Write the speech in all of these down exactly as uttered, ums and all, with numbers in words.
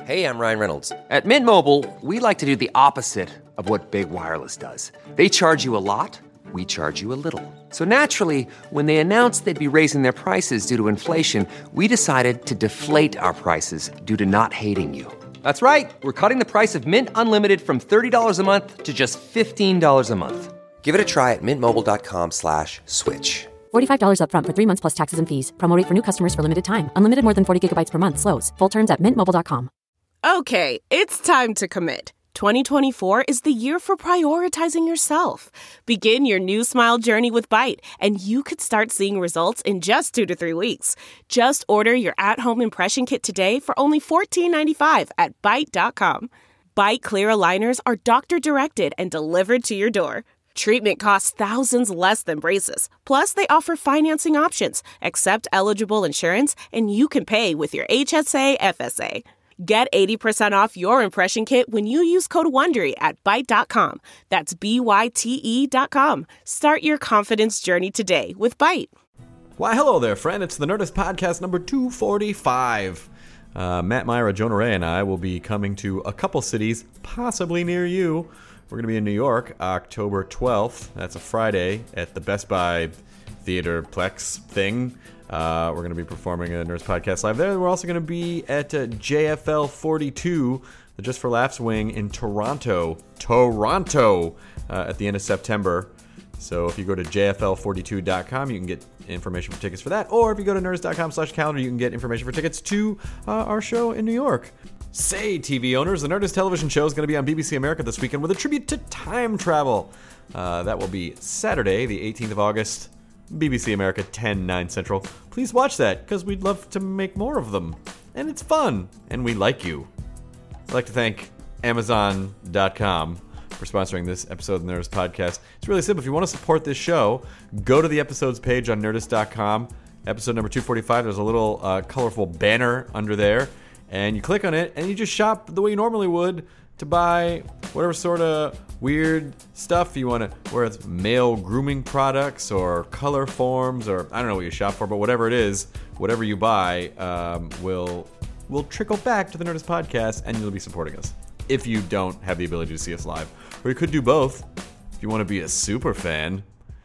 Hey, I'm Ryan Reynolds. At Mint Mobile, we like to do the opposite of what Big Wireless does. They charge you a lot, we charge you a little. So naturally, when they announced they'd be raising their prices due to inflation, we decided to deflate our prices due to not hating you. That's right. We're cutting the price of Mint Unlimited from thirty dollars a month to just fifteen dollars a month. Give it a try at mintmobile.com slash switch. forty-five dollars up front for three months plus taxes and fees. Promo rate for new customers for limited time. Unlimited more than forty gigabytes per month slows. Full terms at mint mobile dot com. Okay, it's time to commit. twenty twenty-four is the year for prioritizing yourself. Begin your new smile journey with Byte, and you could start seeing results in just two to three weeks. Just order your at-home impression kit today for only fourteen ninety-five at byte dot com. Byte Clear aligners are doctor-directed and delivered to your door. Treatment costs thousands less than braces. Plus, they offer financing options, accept eligible insurance, and you can pay with your H S A F S A. Get eighty percent off your impression kit when you use code WONDERY at byte dot com. That's B Y T E dot com. Start your confidence journey today with Byte. Why, hello there, friend. It's the Nerdist Podcast number two forty-five. Uh, Matt Myra, Jonah Ray, and I will be coming to a couple cities, possibly near you. We're going to be in New York, October twelfth. That's a Friday at the Best Buy Theater Plex thing. Uh, we're going to be performing a Nerds Podcast Live there. We're also going to be at uh, J F L forty-two, the Just for Laughs wing in Toronto, Toronto, uh, at the end of September. So if you go to j f l forty-two dot com, you can get information for tickets for that. Or if you go to nerds dot com slash calendar, you can get information for tickets to uh, our show in New York. Say, T V owners, the Nerdist television show is going to be on B B C America this weekend with a tribute to time travel. Uh, that will be Saturday, the eighteenth of August. B B C America, ten, nine Central. Please watch that, because we'd love to make more of them. And it's fun, and we like you. I'd like to thank Amazon dot com for sponsoring this episode of the Nerdist Podcast. It's really simple. If you want to support this show, go to the episodes page on nerdist dot com. Episode number two forty-five, there's a little uh, colorful banner under there. And you click on it, and you just shop the way you normally would to buy whatever sort of weird stuff you want to, whether it's male grooming products or color forms, or I don't know what you shop for, but whatever it is, whatever you buy um, will will trickle back to the Nerdist Podcast, and you'll be supporting us if you don't have the ability to see us live. Or you could do both if you want to be a super fan.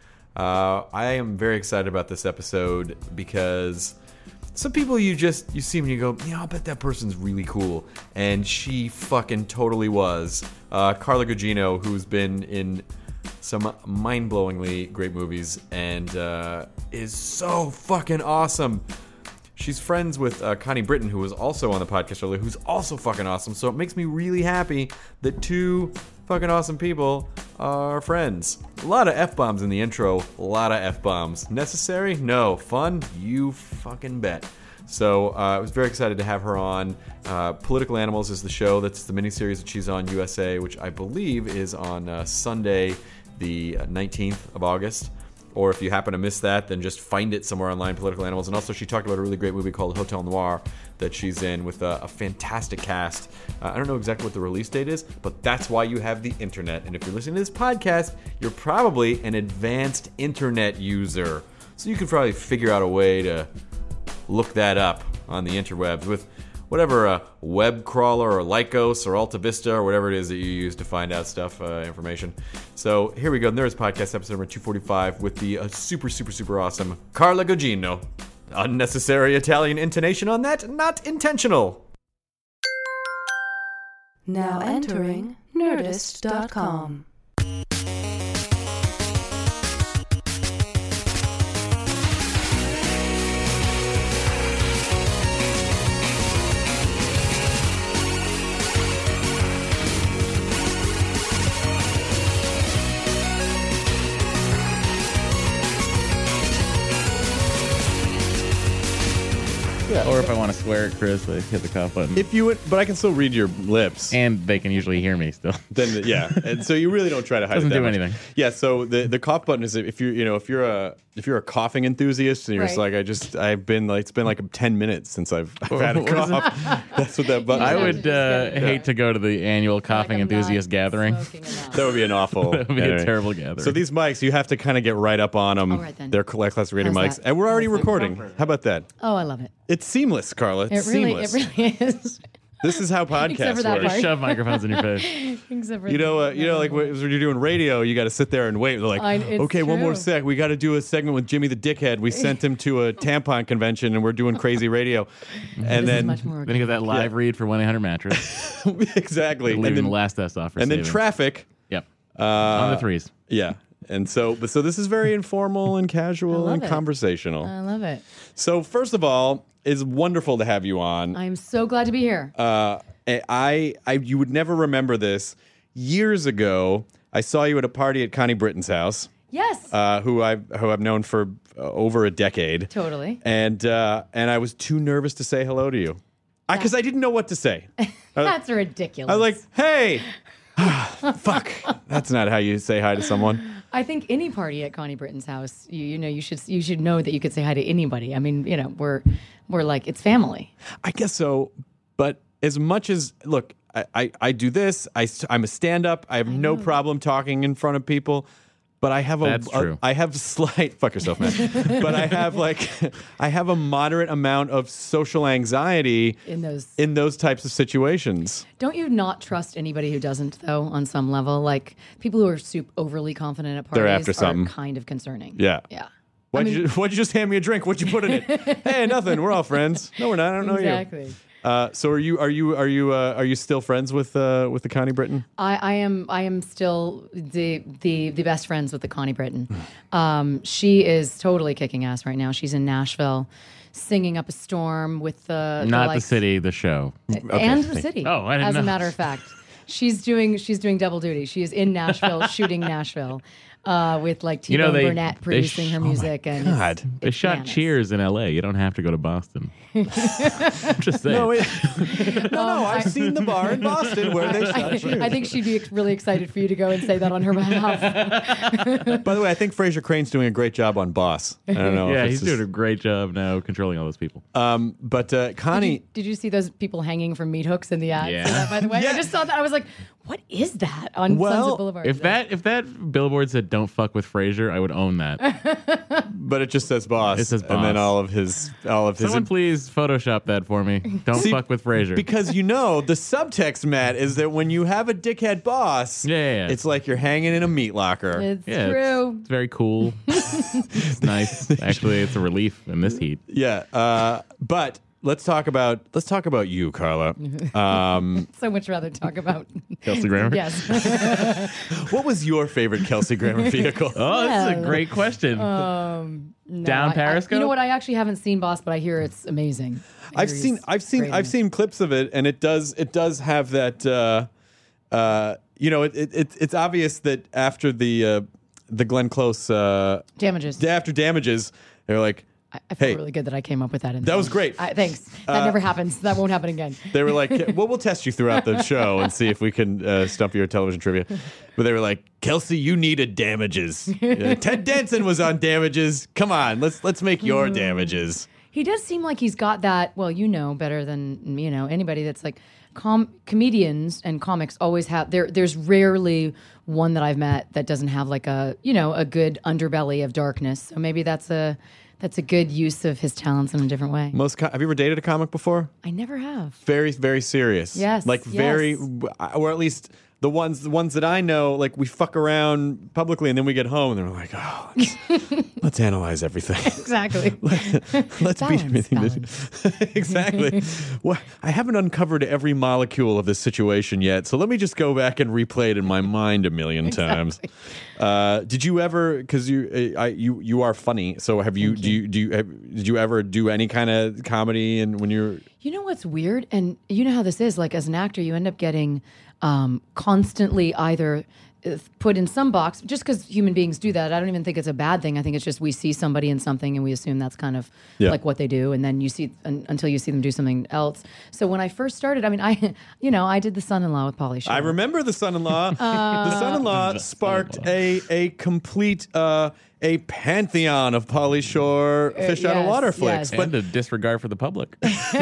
Uh, I am very excited about this episode because some people you just, you see them and you go, yeah, I'll bet that person's really cool. And she fucking totally was. Uh, Carla Gugino, who's been in some mind-blowingly great movies and uh, is so fucking awesome. She's friends with uh, Connie Britton, who was also on the podcast earlier, who's also fucking awesome. So it makes me really happy that two fucking awesome people are friends. A lot of F-bombs in the intro. A lot of F-bombs. Necessary? No. Fun? You fucking bet. So uh, I was very excited to have her on. Uh, Political Animals is the show. That's the miniseries that she's on U S A, which I believe is on uh, Sunday, the nineteenth of August. Or if you happen to miss that, then just find it somewhere online, Political Animals. And also she talked about a really great movie called Hotel Noir that she's in with a, a fantastic cast. Uh, I don't know exactly what the release date is, but that's why you have the internet. And if you're listening to this podcast, you're probably an advanced internet user. So you can probably figure out a way to look that up on the interwebs with whatever uh, web crawler or Lycos or Alta Vista or whatever it is that you use to find out stuff, uh, information. So here we go, Nerds Podcast episode number two forty-five with the uh, super, super, super awesome Carla Gugino. Unnecessary Italian intonation on that, not intentional. Now entering nerdist dot com. Yeah. Or if I want to swear at Chris, I hit the cough button. If you would, but I can still read your lips. And they can usually hear me still. Then yeah, and so you really don't try to hide Doesn't it that do much. anything. Yeah, so the the cough button is if you're you know if you're a if you're a coughing enthusiast and you're just Right. like I just I've been like it's been like ten minutes since I've, I've had a What is cough. That's what that button. I is. would uh, hate to go to the annual coughing Like I'm not enthusiast gathering. smoking enough. That would be an awful. That would be a gathering. terrible gathering. So these mics, you have to kind of get right up on them. All right, then. They're class rating How's mics, that? and we're already How's that? recording. How about that? Oh, I love it. It's seamless, Carla. It's It really, seamless. it really is. This is how podcasts Except for that work. part. They shove microphones in your face. Except for You know, uh, the- you know, like when you're doing radio, you got to sit there and wait. They're like, I- it's okay, one more true. sec. We got to do a segment with Jimmy the Dickhead. We sent him to a tampon convention, and we're doing crazy radio. And This is then much more Then you get that live read for one eight hundred mattress. exactly, Leaving and then the last S off for and then savings. traffic. Yep. Uh, On the threes. Yeah. And so, but so this is very informal and casual love and it. conversational. I love it. So first of all, it's wonderful to have you on. I'm so glad to be here. Uh, I, I, you would never remember this. Years ago, I saw you at a party at Connie Britton's house. yes. Uh, who I've who I've known for uh, over a decade. Totally. And uh, and I was too nervous to say hello to you, because I, I didn't know what to say. That's ridiculous. I was like, "Hey, fuck, that's not how you say hi to someone." I think any party at Connie Britton's house, you, you know, you should you should know that you could say hi to anybody. I mean, you know, we're we're like it's family. I guess so, but as much as look, I I, I do this. I I'm a stand up. I have no problem talking in front of people. But I have a, That's a true. I have slight fuck yourself, man. But I have like I have a moderate amount of social anxiety In those- in those types of situations. Don't you not trust anybody who doesn't, though, on some level? Like people who are super overly confident at parties They're after are something. kind of concerning. Yeah. Yeah. Why'd, I mean- you, why'd you just hand me a drink? What'd you put in it? Hey, nothing. We're all friends. No, we're not. I don't know Exactly. you. Uh, so are you are you are you uh, are you still friends with uh, with the Connie Britton? I, I am I am still the the the best friends with the Connie Britton. Um, she is totally kicking ass right now. She's in Nashville, singing up a storm with the Not the likes- city, the show. and the city. Oh, I didn't as know. a matter of fact, she's doing she's doing double duty. She is in Nashville shooting Nashville uh, with like T-Bone You know, they- Burnett they producing sh- her oh my music. and God. it's- They it's shot bananas. Cheers in L A. You don't have to go to Boston. Just saying. No, it, no, no. I've I- seen the bar in Boston where they shot I, Cheers. I think she'd be ex- really excited for you to go and say that on her behalf. By the way, I think Fraser Crane's doing a great job on Boss. I don't know. yeah, if he's it's doing a great job now controlling all those people. Um, but uh, Did Connie, you, did you see those people hanging from meat hooks in the ad? Yeah. See that, by the way, Yeah. I just saw that. I was like, "What is that on Well, Sunset Boulevard?" If that if that billboard said "Don't fuck with Frasier," I would own that. but it just says Boss. It says and then Boss. all of his all of his. Someone please Photoshop that for me. Don't See, fuck with Frasier. Because you know the subtext, Matt, is that when you have a dickhead boss, Yeah, yeah, yeah. it's like you're hanging in a meat locker. it's yeah, it's- true. It's, very cool. It's nice. Actually, it's a relief in this heat. Yeah, uh, but let's talk about let's talk about you, Carla. Um, So much rather talk about. Kelsey Grammer. Yes. what was your favorite Kelsey Grammer vehicle? Oh, this is Well, a great question. No, Down I- I- Periscope? you know what? I actually haven't seen Boss, but I hear it's amazing. I I've hear seen he's I've seen great in I've it. seen clips of it, and it does it does have that. Uh, uh, you know, it, it, it it's obvious that after the uh, the Glenn Close uh, Damages. after Damages, they're like. I, I feel Hey, really good that I came up with that. In that the was end. great. I, thanks. That Uh, never happens. That won't happen again. They were like, well, we'll test you throughout the show and see if we can uh, stump your television trivia. But they were like, Kelsey, you needed Damages. Uh, Ted Danson was on Damages. Come on, let's let's make your Mm. Damages. He does seem like he's got that. Well, you know better than you know anybody. That's like com- comedians and comics always have. There, there's rarely one that I've met that doesn't have like a you know a good underbelly of darkness. So maybe that's a that's a good use of his talents in a different way. Most co- have you ever dated a comic before? I never have. Very very serious. Yes, like very, yes. or at least. The ones, the ones that I know, like we fuck around publicly, and then we get home, and they're like, "Oh, let's, let's analyze everything. Exactly. Let's beat Balance, everything." balance. Exactly. Well, I haven't uncovered every molecule of this situation yet, so let me just go back and replay it in my mind a million times. Uh, did you ever? Because you, uh, I, you, you are funny. So have you? Do you? Do you? Have, did you ever do any kind of comedy? And when you're You know what's weird? And you know how this is? Like, as an actor, you end up getting um, constantly either uh, put in some box, just because human beings do that. I don't even think it's a bad thing. I think it's just we see somebody in something and we assume that's kind of Yeah. like what they do. And then you see, un, until you see them do something else. So when I first started, I mean, I, you know, I did The Son-in-Law with Pauly Shore. I remember the son-in-law. Uh, the son-in-law sparked a a complete uh, a pantheon of Pauly Shore fish out of yes, water flicks. yes. But and a disregard for the public.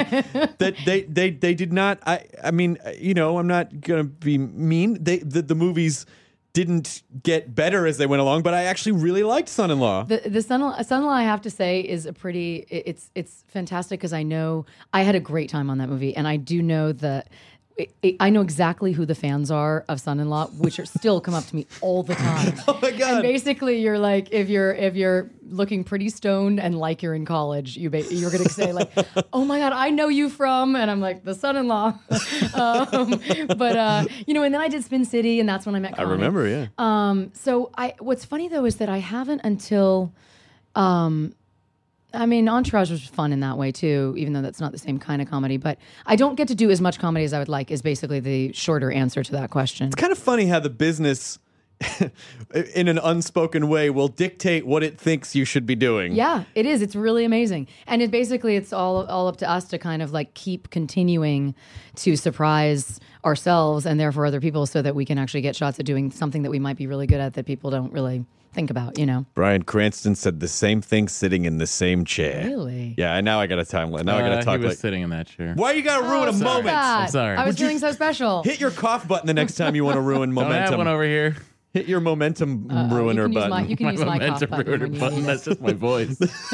that they, they they did not. I I mean, you know, I'm not gonna be mean. They the, the movies didn't get better as they went along, but I actually really liked Son-in-Law. The the son son-in-law, I have to say, is a pretty. it- It's it's fantastic because I know I had a great time on that movie, and I do know that. it- it- I know exactly who the fans are of Son-in-Law, which are still come up to me all the time. Oh my God. And basically, you're like, if you're if you're looking pretty stoned and like you're in college, you ba- you're gonna say like, "Oh my God, I know you from," and I'm like, "The Son-in-Law." um, but uh, you know, and then I did Spin City, and that's when I met. I Connie. remember, yeah. Um, so I, what's funny though is that I haven't until, um, I mean, Entourage was fun in that way too, even though that's not the same kind of comedy. But I don't get to do as much comedy as I would like. Is basically the shorter answer to that question. It's kind of funny how the business, in an unspoken way, will dictate what it thinks you should be doing. Yeah, it is. It's really amazing, and it basically it's all all up to us to kind of like keep continuing to surprise ourselves and therefore other people, so that we can actually get shots at doing something that we might be really good at that people don't really think about. You know. Bryan Cranston said the same thing sitting in the same chair. Really? Yeah, and now I got a timeline. Now I got Uh, to talk he was like. sitting in that chair. Why you got to ruin a Stop moment? that. I'm sorry. I was Would you- feeling so special. Hit your cough button the next time you want to ruin Don't momentum. have one over here. Hit your momentum Uh, ruiner you can use button. my, you can My use my cough momentum button ruiner when you button. need it. That's just my voice.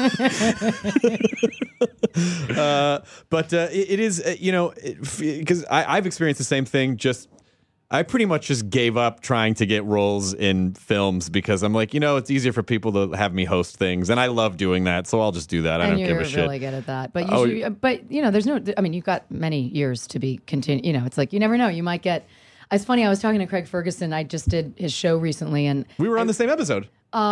uh, but uh, it, it is, uh, you know, because I've experienced the same thing. Just I pretty much just gave up trying to get roles in films because I'm like, you know, it's easier for people to have me host things, and I love doing that, so I'll just do that. I And don't you're give a shit. really good at that. But you Oh, should, but you know, there's no. I mean, you've got many years to be continue. You know, it's like you never know. You might get. It's funny. I was talking to Craig Ferguson. I just did his show recently, and We were on the same episode.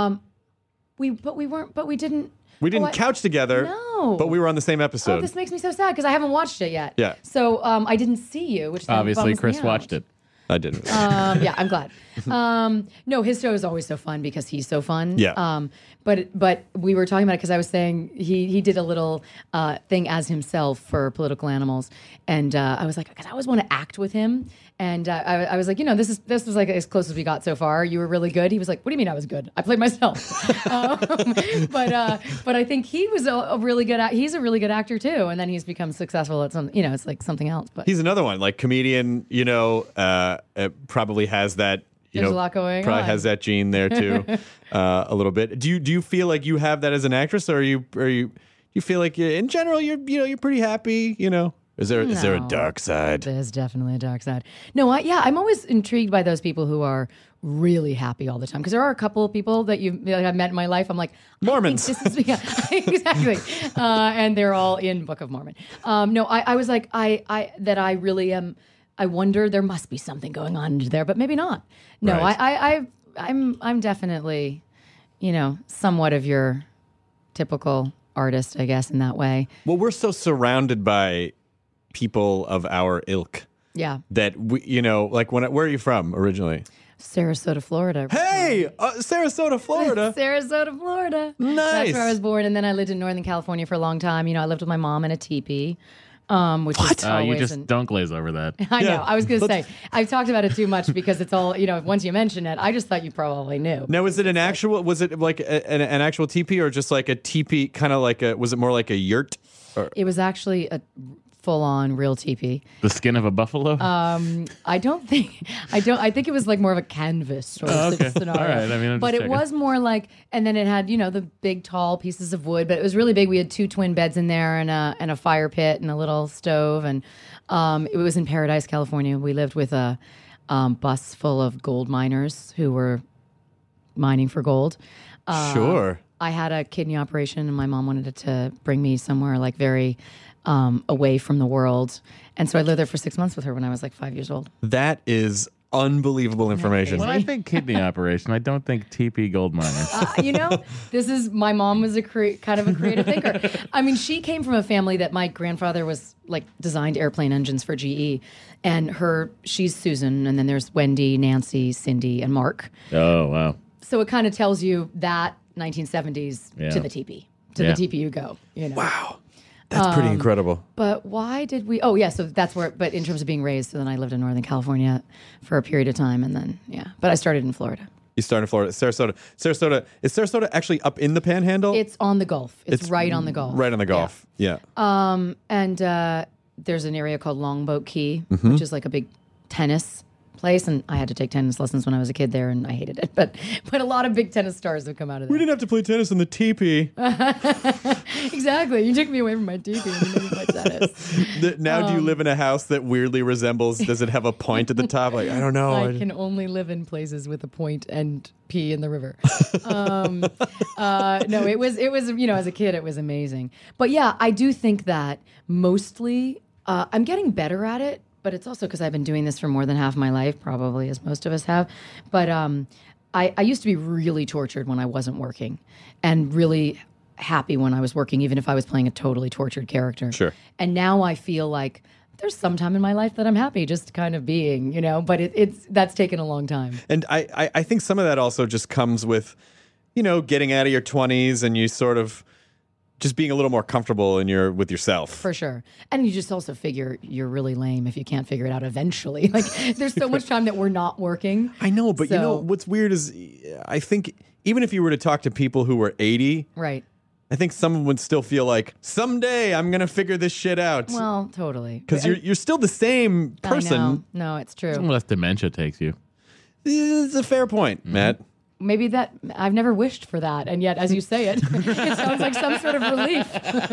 we, but we weren't. But we didn't. We didn't oh, I- couch together. No. But we were on the same episode. Oh, this makes me so sad because I haven't watched it yet. Yeah. So um, I didn't see you, which then Obviously, bums Chris me watched out. it. I didn't. Um, yeah, I'm glad. Um, no, his show is always so fun because he's so fun. Yeah. Um, but but we were talking about it because I was saying he he did a little uh, thing as himself for Political Animals, and uh, I was like, because I always want to act with him, and uh, I, I was like, you know, this is this was like as close as we got so far. You were really good. He was like, what do you mean I was good? I played myself. um, but uh, but I think he was a, a really good. Act- he's a really good actor too, and then he's become successful at some. You know, it's like something else. But He's another one, like comedian. You know, uh, uh, probably has that. You There's know, a lot going probably on. has that gene there too, uh, a little bit. Do you do you feel like you have that as an actress, or are you are you you feel like you, in general you're you know you're pretty happy? You know, is there is there a No. dark side? There's definitely a dark side. No, I, yeah, I'm always intrigued by those people who are really happy all the time. Because there are a couple of people that you've that I've met in my life. I'm like I Mormons. think This is, yeah, exactly, uh, and they're all in Book of Mormon. Um, no, I, I was like I, I that I really am. I wonder there must be something going on there, but maybe not. No, Right. I, I, I, I'm, I'm definitely, you know, somewhat of your typical artist, I guess, in that way. Well, we're so surrounded by people of our ilk Yeah, that we, you know, like when where are you from originally? Sarasota, Florida. Hey, uh, Sarasota, Florida. Sarasota, Florida. Nice. That's where I was born, and then I lived in Northern California for a long time. You know, I lived with my mom in a teepee, um, which is Uh, always. you just an- don't glaze over that. I Yeah. know. I was going to Let's- say I've talked about it too much because it's all you know. Once you mention it, I just thought you probably knew. Now, was it an actual? Was it like a, an, an actual teepee, or just like a teepee? Kind of like a? Was it more like a yurt? Or, It was actually a full-on real teepee. The skin of a buffalo? I don't think I don't. I think it was like more of a canvas sort of Oh, okay. scenario. All right. I mean, I'm but just it checking. was more like, and then it had you know the big tall pieces of wood, but it was really big. We had two twin beds in there and a and a fire pit and a little stove, and um, it was in Paradise, California. We lived with a um, bus full of gold miners who were mining for gold. Uh, sure. I had a kidney operation, and my mom wanted to bring me somewhere like very um, away from the world, and so I lived there for six months with her when I was like five years old. That is unbelievable information. when I think kidney operation, I don't think T P gold miner. Uh, you know, this is my mom was a cre- kind of a creative thinker. I mean, she came from a family that my grandfather was like designed airplane engines for G E, and her she's Susan, and then there's Wendy, Nancy, Cindy, and Mark. Oh, wow. So it kind of tells you that nineteen seventies Yeah. to the T P, to Yeah. the T P you go. You know. Wow. That's pretty Um, incredible. But why did we? Oh, yeah. So that's where. But in terms of being raised, so then I lived in Northern California for a period of time, and then yeah. But I started in Florida. You started in Florida, Sarasota. Sarasota is Sarasota actually up in the Panhandle? It's on the Gulf. It's, It's right on the Gulf. right on the Gulf. Yeah. Um, and uh, there's an area called Longboat Key, Mm-hmm. which is like a big tennis place, and I had to take tennis lessons when I was a kid there, and I hated it. But but a lot of big tennis stars have come out of there. We didn't have to play tennis in the teepee. Exactly. You took me away from my teepee and you made me play tennis. The- now, do you Um, live in a house that weirdly resembles? Does it have a point at the top? Like I don't know. I can only live in places with a point and pee in the river. um, uh, no, it was it was you know as a kid it was amazing. But yeah, I do think that mostly uh, I'm getting better at it. But it's also because I've been doing this for more than half my life, probably as most of us have. But um, I, I used to be really tortured when I wasn't working, and really happy when I was working, even if I was playing a totally tortured character. Sure. And now I feel like there's some time in my life that I'm happy just kind of being, you know. But it, it's that's taken a long time. And I, I, I think some of that also just comes with, you know, getting out of your twenties and you sort of just being a little more comfortable in your with yourself. For sure. And you just also figure you're really lame if you can't figure it out eventually. Like there's so much time that we're not working. I know, but you know So- what's weird is I think even if you were to talk to people who were eighty, Right. I think someone would still feel like someday I'm gonna figure this shit out. Well, totally. Because you're you're still the same I person. know. No, it's true. Unless dementia takes you. It's a fair point, Matt. Maybe that I've never wished for that, and yet as you say it, it sounds like some sort of relief.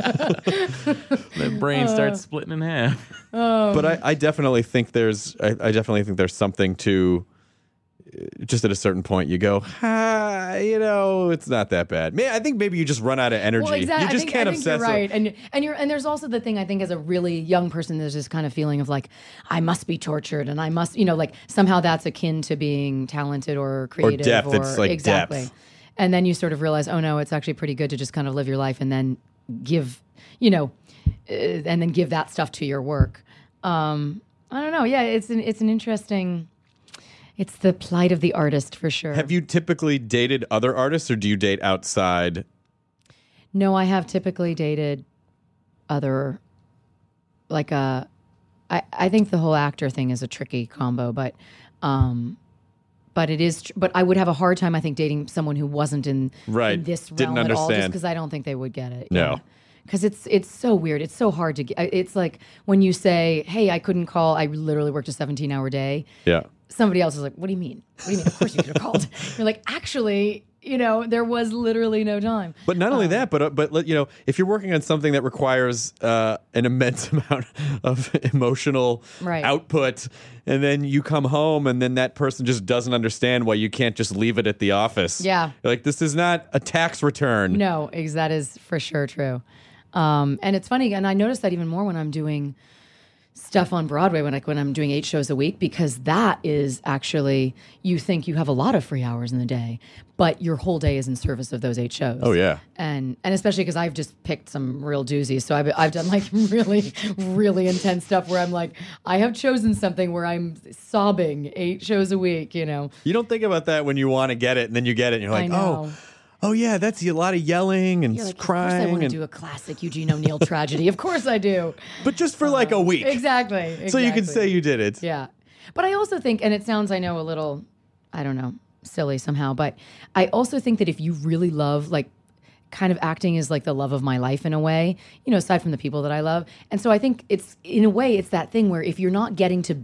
The brain starts splitting in half. But I, I definitely think there's I, I definitely think there's something to uh, just at a certain point you go, ah, you know, it's not that bad. May I think maybe you just run out of energy. Well, exactly. You just I think, can't I think obsess. you're right, and and you're and there's also the thing I think as a really young person, there's this kind of feeling of like I must be tortured, and I must, you know, like somehow that's akin to being talented or creative depth. or It's like exactly. depth. And then you sort of realize, oh no, it's actually pretty good to just kind of live your life and then give, you know, uh, and then give that stuff to your work. Um, I don't know. Yeah, it's an it's an interesting. It's the plight of the artist for sure. Have you typically dated other artists, or do you date outside? No, I have typically dated other, like a, I, I think the whole actor thing is a tricky combo, but, um, but it is, tr- but I would have a hard time, I think, dating someone who wasn't in, Right. in this Didn't realm at all, just understand. because I don't think they would get it. No. Because it's it's so weird. It's so hard to get. It's like when you say, "Hey, I couldn't call. I literally worked a seventeen-hour day." Yeah. Somebody else is like, "What do you mean? What do you mean? Of course you could have called." You're like, "Actually, you know, there was literally no time." But not Um, only that, but uh, but let- you know, if you're working on something that requires uh, an immense amount of emotional Right. output, and then you come home, and then that person just doesn't understand why you can't just leave it at the office. Yeah. You're like, this is not a tax return. No, ex- that is for sure true. Um, and it's funny, and I notice that even more when I'm doing stuff on Broadway, when I when I'm doing eight shows a week, because that is actually, you think you have a lot of free hours in the day, but your whole day is in service of those eight shows. Oh, yeah. And and especially because I've just picked some real doozies. So I've, I've done like really, really intense stuff where I'm like, I have chosen something where I'm sobbing eight shows a week, you know. You don't think about that when you want to get it, and then you get it, and you're I like, know. oh, oh yeah, that's a lot of yelling and You're like, of course crying. I want to and, do a classic Eugene O'Neill tragedy. Of course I do. but just for like a week. Exactly, So you can exactly. say you did it. Yeah. But I also think, and it sounds, I know, a little, I don't know, silly somehow, but I also think that if you really love, like, kind of acting is like the love of my life in a way, you know, aside from the people that I love. And so I think it's, in a way, it's that thing where if you're not getting to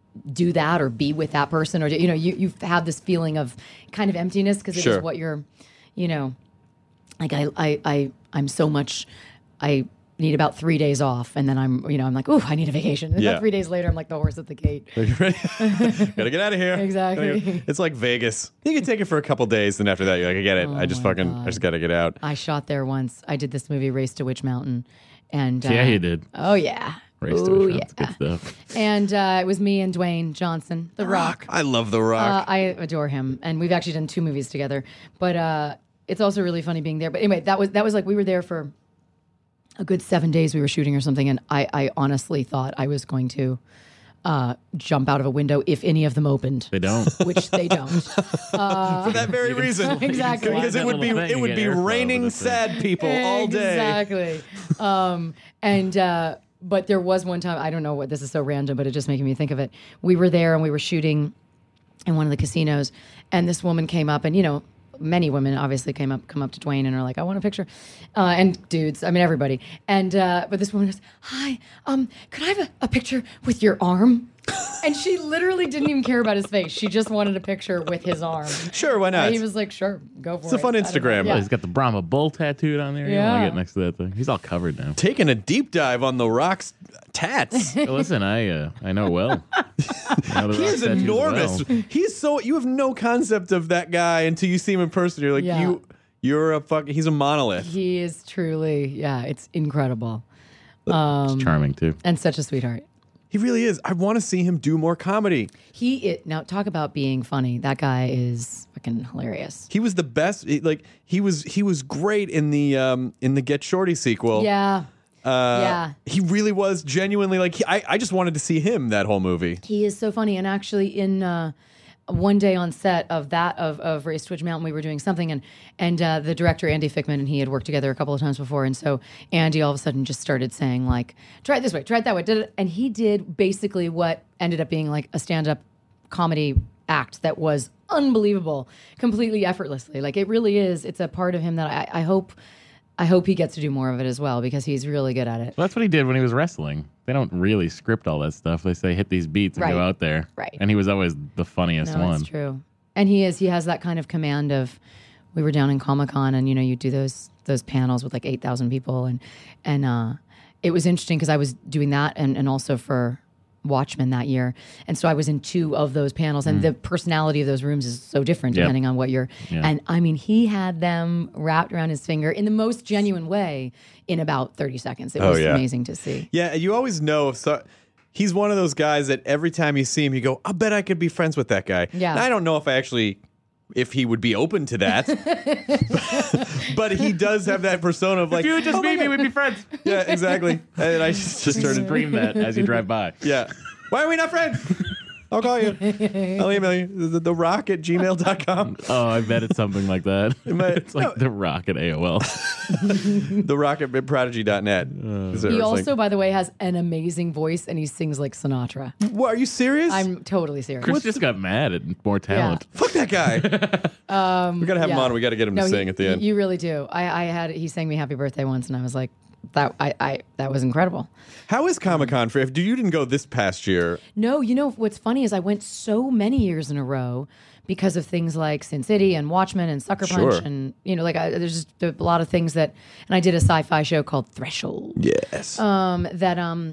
do that or be with that person, or, you know, you, you have this feeling of kind of emptiness because it Sure. is what you're, you know, like I, I, I, I'm so much, I need about three days off, and then I'm, you know, I'm like, ooh, I need a vacation. And Yeah. about three days later, I'm like the horse at the gate. Are you ready? Gotta get out of here. Exactly. Gotta go. It's like Vegas. You can take it for a couple days, then after that, you're like, I get it. I just Oh my fucking, God. I just gotta get out. I shot there once. I did this movie, Race to Witch Mountain, and uh, Yeah, you did. Oh yeah, Race to Ooh, Witch yeah. Mountain's good stuff. And uh, it was me and Dwayne Johnson, The Rock. I love The Uh, Rock. I adore him, and we've actually done two movies together. But uh, it's also really funny being there. But anyway, that was that was like we were there for a good seven days. We were shooting or something, and I, I honestly thought I was going to uh, jump out of a window if any of them opened, They don't. which they don't. For that very reason. Exactly. Because it That would be little thing it and would get be airflow raining with the thing. sad people all day. Exactly. um, and uh, but there was one time, I don't know what, this is so random, but it just making me think of it. We were there and we were shooting in one of the casinos, and this woman came up, and you know, many women obviously came up come up to Dwayne and are like, I want a picture, uh, and dudes, I mean everybody. And uh, but this woman goes, hi, um, could I have a, a picture with your arm? And she literally didn't even care about his face. She just wanted a picture with his arm. Sure, why not? And he was like, sure, go for It's it. a fun I don't know. Instagram. Yeah. He's got the Brahma bull tattooed on there. You Yeah. want to get next to that thing. He's all covered now. Taking a deep dive on The Rock's tats. Well, listen, I uh, I know well. I know the He Rock is tattoos enormous. well. He's so you have no concept of that guy until you see him in person. You're like Yeah. you you're a fucking he's a monolith. He is truly, yeah, it's incredible. He's charming too. And such a sweetheart. He really is. I want to see him do more comedy. He it, now talk about being funny. That guy is fucking hilarious. He was the best. he- Like he was he was great in the um in the Get Shorty sequel. Yeah. Uh, yeah. He really was genuinely like he, I I just wanted to see him that whole movie. He is so funny. And actually, in uh, one day on set of that of, of Race to Witch Mountain, we were doing something, and and uh, the director Andy Fickman and he had worked together a couple of times before, and so Andy all of a sudden just started saying like, "Try it this way, try it that way," did it, and he did basically what ended up being like a stand-up comedy act that was unbelievable, completely effortlessly. Like it really is. It's a part of him that I, I hope. I hope he gets to do more of it as well because he's really good at it. Well, that's what he did when he was wrestling. They don't really script all that stuff. They say hit these beats and Right. go out there. Right. And he was always the funniest No, one. it's true. And he is. He has that kind of command of. We were down in Comic Con, and you know, you do those those panels with like eight thousand people, and and uh, it was interesting because I was doing that, and and also for Watchmen that year, and so I was in two of those panels, and the personality of those rooms is so different Yep. depending on what you're. Yeah. And I mean, he had them wrapped around his finger in the most genuine way in about thirty seconds. It Oh, was yeah. amazing to see. Yeah, you always know if so. He's one of those guys that every time you see him, you go, "I bet I could be friends with that guy." Yeah. And I don't know if I actually, if he would be open to that, but he does have that persona of like, If you would just "Oh my meet me, God." we'd be friends. Yeah, exactly. And I just, just started. Scream that as you drive by. Yeah. Why are we not friends? I'll call you. I'll email you. The, the rock at gmail dot com. Oh, I bet it's something like that. might- It's like the rock at A O L. The rock at prodigy dot net. Is there He a also, thing? by the way, has an amazing voice, and he sings like Sinatra. What, are you serious? I'm totally serious. Chris just got mad at more talent. Fuck that guy. we gotta have him yeah. on. We gotta get him No, to he- sing at the end. You really do. I, I had he sang me happy birthday once, and I was like, that I, I that was incredible. How is Comic Con for you? You didn't go this past year. No, you know what's funny is I went so many years in a row because of things like Sin City and Watchmen and Sucker Punch, Sure. and you know, like I, there's just a lot of things that. And I did a sci-fi show called Threshold. Yes. Um, that um,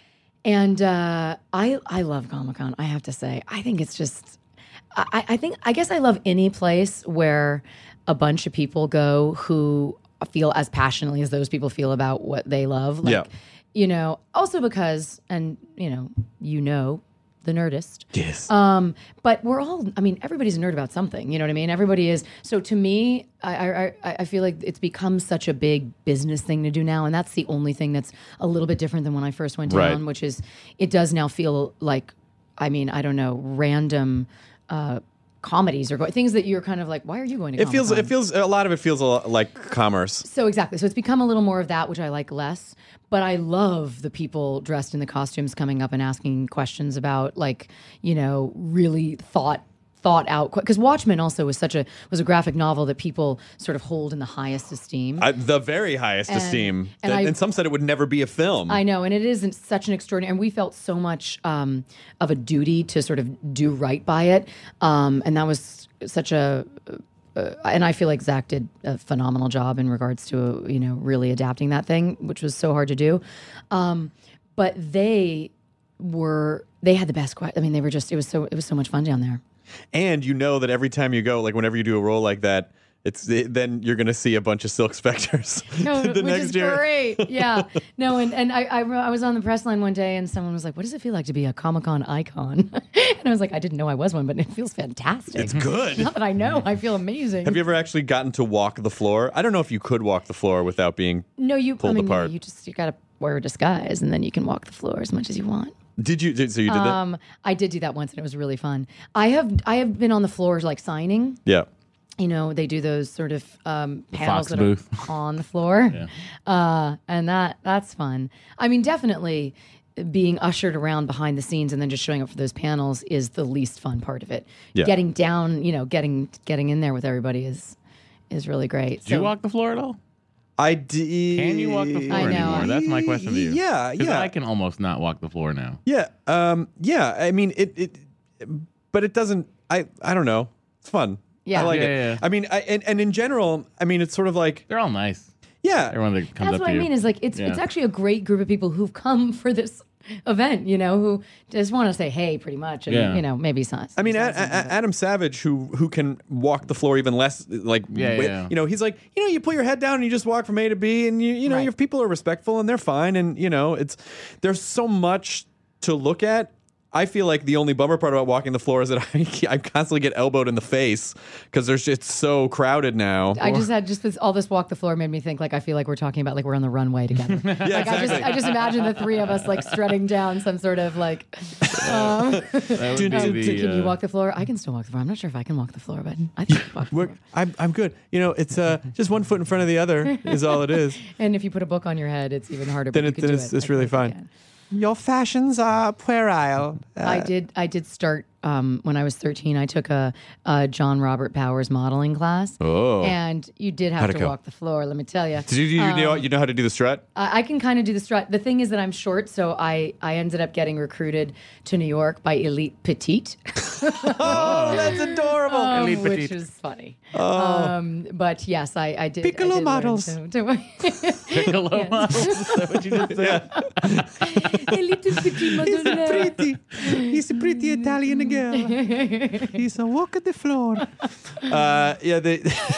and uh, I I love Comic Con. I have to say, I think it's just. I, I think I guess I love any place where a bunch of people go who feel as passionately as those people feel about what they love. Like, Yeah. you know, also because, and you know, you know, the Nerdist. Yes. Um, but we're all, I mean, everybody's a nerd about something, you know what I mean? Everybody is. So to me, I, I, I feel like it's become such a big business thing to do now. And that's the only thing that's a little bit different than when I first went down, Right. which is, it does now feel like, I mean, I don't know, random, uh, comedies or go- things that you're kind of like, why are you going to it feels. Comic-Con? It feels. A lot of it feels a lot like commerce. So exactly. So it's become a little more of that, which I like less. But I love the people dressed in the costumes coming up and asking questions about, like, you know, really thought thought out. Because Watchmen also was such a was a graphic novel that people sort of hold in the highest esteem. I, the very highest And- esteem. and and, I- and some said it would never be a film. I know, and it isn't such an extraordinary. And we felt so much um, of a duty to sort of do right by it, um, and that was such a. Uh, and I feel like Zach did a phenomenal job in regards to you know really adapting that thing, which was so hard to do. Um, but they were they had the best. que- I mean, they were just it was so it was so much fun down there. And you know that every time you go, like whenever you do a role like that, it's it, then you're going to see a bunch of Silk Spectres No, the which next is year. great. Yeah. No, and, and I, I I was on the press line one day and someone was like, what does it feel like to be a Comic-Con icon? And I was like, I didn't know I was one, but it feels fantastic. It's good. Now that I know, I feel amazing. Have you ever actually gotten to walk the floor? I don't know if you could walk the floor without being. no, you, I pulled mean, apart? you just, you got to wear a disguise and then you can walk the floor as much as you want. Did you? Did, so you did Um, I did do that once and it was really fun. I have, I have been on the floors like signing. that? Yeah. You know, they do those sort of um, panels Fox that booth. are on the floor, uh, and that that's fun. I mean, definitely being ushered around behind the scenes and then just showing up for those panels is the least fun part of it. Yeah. Getting down, you know, getting getting in there with everybody is is really great. Did you walk the floor at all? I d- Can you walk the floor I know. anymore? That's my question to you. Yeah, Because yeah. I can almost not walk the floor now. Yeah, um, yeah. I mean, it, it, but it doesn't. I, I don't know. It's fun. Yeah. I like Yeah, it. yeah. I mean, I, and, and in general, I mean, it's sort of like, They're all nice. yeah, Everyone that comes That's up what to I you. mean. Is like it's Yeah. it's actually a great group of people who've come for this event. You know, who just want to say hey, pretty much, and Yeah. you know, maybe some. I mean, a, some- a, Adam Savage, who who can walk the floor even less, like, Yeah, wi- yeah. you know, he's like, you know, you put your head down and you just walk from A to B, and you, you know, Right. your people are respectful and they're fine, and you know, it's there's so much to look at. I feel like the only bummer part about walking the floor is that I, I constantly get elbowed in the face because there's it's so crowded now. I just had just this, all this walk the floor made me think like I feel like we're talking about like we're on the runway together. yeah, Like I exactly. just I just imagine the three of us like strutting down some sort of like. Um, That would be so, the, so can you uh, walk the floor? I can still walk the floor. I'm not sure if I can walk the floor, but I think I can walk the We're, floor. I'm I'm good. You know, it's uh just one foot in front of the other is all it is. And if you put a book on your head, it's even harder. Then but you it- can then do it's- it. it's I really think you fine. can. Your fashions are puerile. I did. I did start um, when I was thirteen. I took a, a John Robert Powers modeling class, Oh. and you did have How'd it to go? walk the floor. Let me tell you. Did you, you, know, you know how to do the strut? I I can kind of do the strut. The thing is that I'm short, so I, I ended up getting recruited to New York by Elite Petite, Oh, that's adorable. um, Elite which Petite. is funny. Um, but yes, I, I did. Piccolo I did learn models. To, to, Piccolo models. Is that what you just said? Elite Petite model. pretty. He's a pretty Italian girl. He's a walk at the floor. Uh, yeah, the,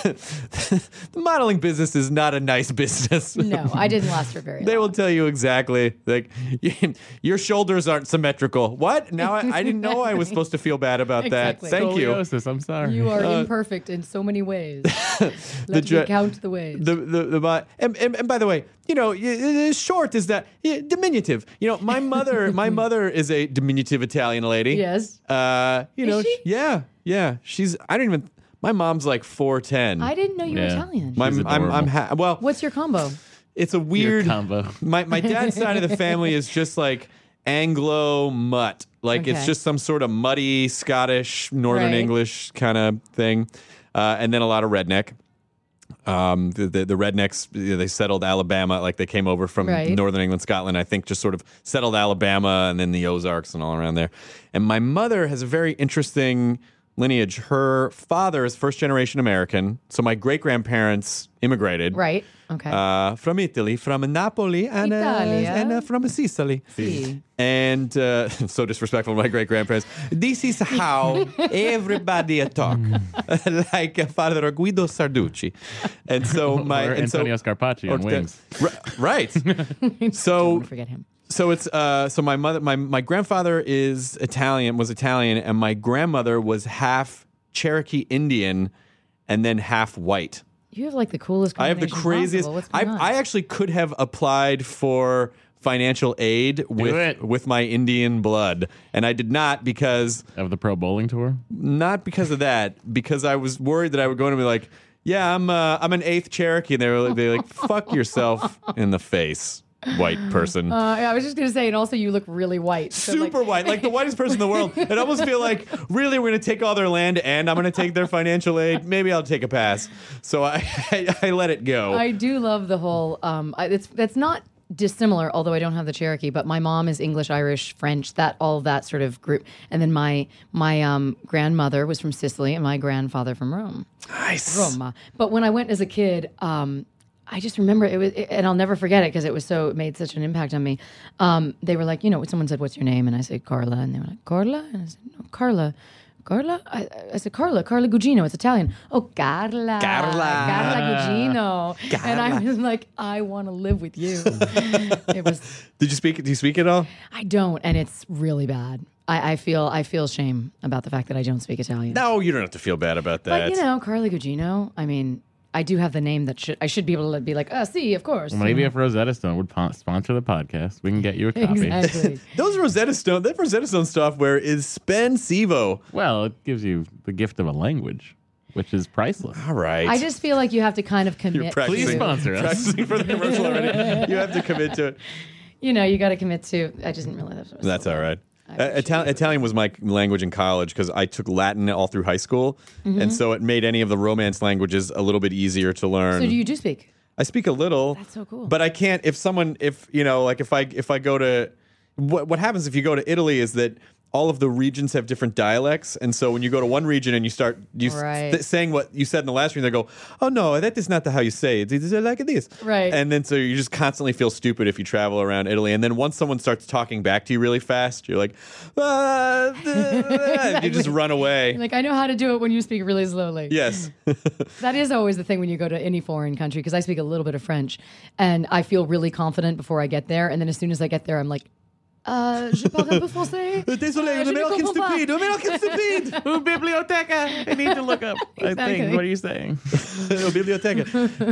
the modeling business is not a nice business. No, I didn't last for very They long. will tell you exactly, like, your shoulders aren't symmetrical. What? Now I, I didn't know I was supposed to feel bad about Exactly. that. Thank you. Scoliosis, I'm sorry. You are imperfect in so many ways. Let me dre- count the ways. The the the bo- and, and, and by the way, you know, y- y- short is that yeah, diminutive. You know, my mother, my mother is a diminutive Italian lady. Yes. Uh, you Is know, she? yeah, yeah. She's. I don't even. My mom's like four ten. I didn't know you were Yeah. Italian. My, She's I'm. I'm. adorable. Ha- well, What's your combo? it's a weird combo. My my dad's side of the family is just like Anglo mutt. Like it's Okay. just some sort of muddy Scottish, Northern Right. English kind of thing, uh, and then a lot of redneck. Um, the, the the rednecks, you know, they settled Alabama, like they came over from Right. Northern England, Scotland. I think just sort of settled Alabama and then the Ozarks and all around there. And my mother has a very interesting lineage. Her father is first generation American, so my great grandparents immigrated. Right. Okay. Uh, from Italy, from Napoli, and, uh, Italia. and uh, from Sicily. Si. And uh, so disrespectful to my great grandparents. This is how everybody talk, like uh, Father Guido Sarducci. And so my or and so- Antonio Scarpacci or on Wings. Ri- right. so Don't forget him. so it's uh so my mother my my grandfather is Italian was Italian and my grandmother was half Cherokee Indian and then half white. You have like the coolest. I have the combination craziest. possible. What's I going on? I actually could have applied for financial aid with it. with my Indian blood, and I did not because Of the Pro Bowling Tour? not because of that, because I was worried that I would go in and be like, yeah, I'm uh, I'm an eighth Cherokee, and they were like, they were like fuck yourself in the face, white person. Uh, I was just gonna say, and also you look really white. So, like- Super white, like the whitest person in the world. I'd almost feel like, really, we're going to take all their land and I'm going to take their financial aid. Maybe I'll take a pass. So I, I, I let it go. I do love the whole. Um, I, it's that's not dissimilar, although I don't have the Cherokee. But my mom is English, Irish, French. That all of that sort of group. And then my my um, grandmother was from Sicily, and my grandfather from Rome. Nice. Roma. But when I went as a kid, um, I just remember it was, and I'll never forget it because it was so it made such an impact on me. Um, they were like, you know, someone said, "What's your name?" And I said, "Carla," and they were like, "Carla," and I said, "No, Carla." Carla? I, I said, Carla, Carla Gugino. It's Italian. Oh, Carla. Carla. Carla Gugino. And I was like, I want to live with you. It was, Did you speak? Do you speak at all? I don't, and it's really bad. I, I feel I feel shame about the fact that I don't speak Italian. No, you don't have to feel bad about that. But, you know, Carla Gugino, I mean, I do have the name that should, I should be able to be like, oh, see, of course. Maybe if Rosetta Stone would po- sponsor the podcast, we can get you a copy. Exactly. Those Rosetta Stone, that Rosetta Stone software is spensivo. Well, it gives you the gift of a language, which is priceless. All right. I just feel like you have to kind of You're commit. practicing, Please sponsor us. practicing for the commercial already. You have to commit to it. You know, you got to commit to. I just didn't realize that was That's so all bad. right. I Uh, appreciate Itali- it. Italian was my language in college because I took Latin all through high school, Mm-hmm. and so it made any of the Romance languages a little bit easier to learn. So do you do speak? I speak a little. That's so cool. But I can't. If someone, if you know, like if I if I go to, what what happens if you go to Italy is that all of the regions have different dialects, and so when you go to one region and you start you Right. th- saying what you said in the last region, they go, "Oh no, that is not the how you say it. It's like this." Right. And then so you just constantly feel stupid if you travel around Italy, and then once someone starts talking back to you really fast, you're like, ah, and you just run away. Like, I know how to do it when you speak really slowly. Yes. That is always the thing when you go to any foreign country, because I speak a little bit of French, and I feel really confident before I get there, and then as soon as I get there, I'm like, uh, je parle un peu français. Désolé, Euh, un je ne American comprends pas. stupide, un American stupide. Ooh, biblioteca. I need to look up. I Exactly. think. What are you saying? La biblioteca.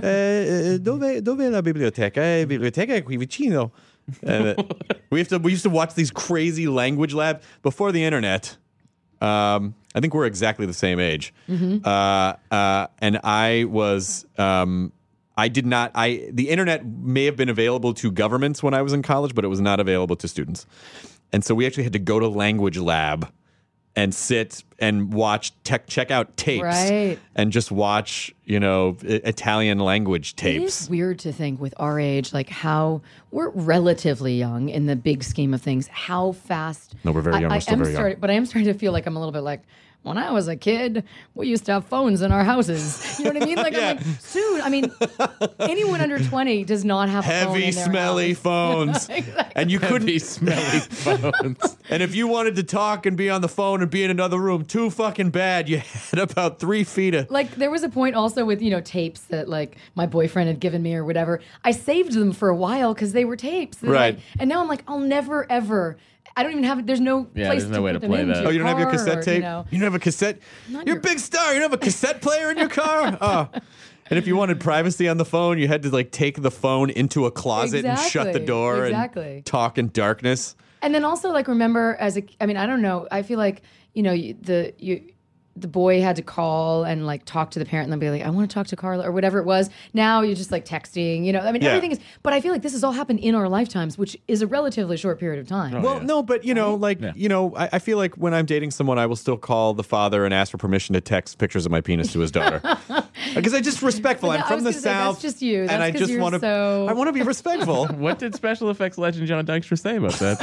Eh, dove, dove è la biblioteca? Eh, biblioteca è qui vicino. Uh, we have to. We used to watch these crazy language labs before the internet. Um, I think we're exactly the same age. Mm-hmm. Uh, uh, and I was. Um, I did not. I the internet may have been available to governments when I was in college, but it was not available to students. And so we actually had to go to language lab and sit and watch tech check out tapes Right. and just watch, you know, I- Italian language It tapes. is weird to think with our age, like how we're relatively young in the big scheme of things, how fast. No, we're very young. I, We're I still am very young. starting, but I am starting to feel like I'm a little bit like, when I was a kid, we used to have phones in our houses. You know what I mean? Like, I'm like, soon. I mean, anyone under twenty does not have a phone Heavy, in their smelly house. phones. Exactly. And you couldn't. Heavy, smelly phones. And if you wanted to talk and be on the phone and be in another room, too fucking bad, you had about three feet of. Like, there was a point also with, you know, tapes that, like, my boyfriend had given me or whatever. I saved them for a while because they were tapes. And, Right. like, and now I'm like, I'll never, ever. I don't even have, there's no Yeah, place there's no to way put to them play into that. Oh, you don't have your car cassette or, tape? You know. You don't have a cassette? Not You're your- a big star. You don't have a cassette player in your car? Oh. And if you wanted privacy on the phone, you had to like take the phone into a closet and shut the Exactly, door exactly. and talk in darkness. And then also, like, remember as a, I mean, I don't know. I feel like, you know, you, the you, the boy had to call and like talk to the parent and then be like, I want to talk to Carla or whatever it was. Now you're just like texting, you know. I mean, Yeah. everything is. But I feel like this has all happened in our lifetimes, which is a relatively short period of time. Well, no, but you know, like Yeah. you know, I, I feel like when I'm dating someone, I will still call the father and ask for permission to text pictures of my penis to his daughter because I just respectful. But I'm that- I from was the gonna say, that's south, just you. and That's I 'cause just you're want to. so- I want to be respectful. What did special effects legend John Dykstra say about that?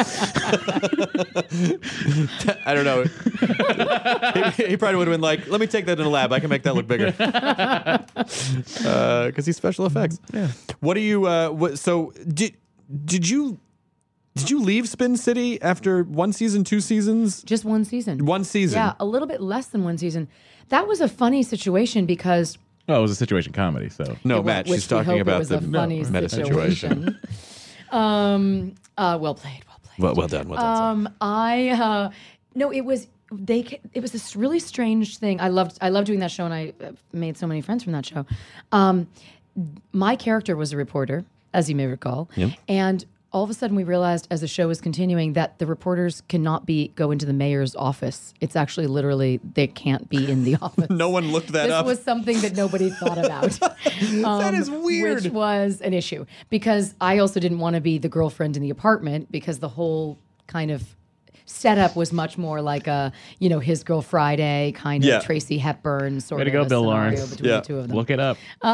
I don't know. he, he probably would have been like, "Let me take that in a lab. I can make that look bigger." Because he's special effects. Yeah. What do you? Uh, what, so did did you did you leave Spin City after one season, two seasons, Just one season. one season? Yeah, a little bit less than one season. That was a funny situation because. Well, it was a situation comedy, so. No, It wa- Matt. which She's we talking hope it about was the a funny meta situation. um, uh, well played, well played. Well, well done. Well done. sir. Um, I uh, no, it was they. ca- It was this really strange thing. I loved. I loved doing that show, and I uh, made so many friends from that show. Um, my character was a reporter, as you may recall, and all of a sudden we realized as the show was continuing that the reporters cannot be go into the mayor's office. It's actually literally they can't be in the office. No one looked that this up. was something that nobody thought about. That is weird. Which was an issue because I also didn't want to be the girlfriend in the apartment because the whole kind of setup was much more like a, you know, His Girl Friday kind of Yeah. Tracy Hepburn sort Way to of go, a Bill scenario Lawrence. between Yeah. the two of them. Look it up.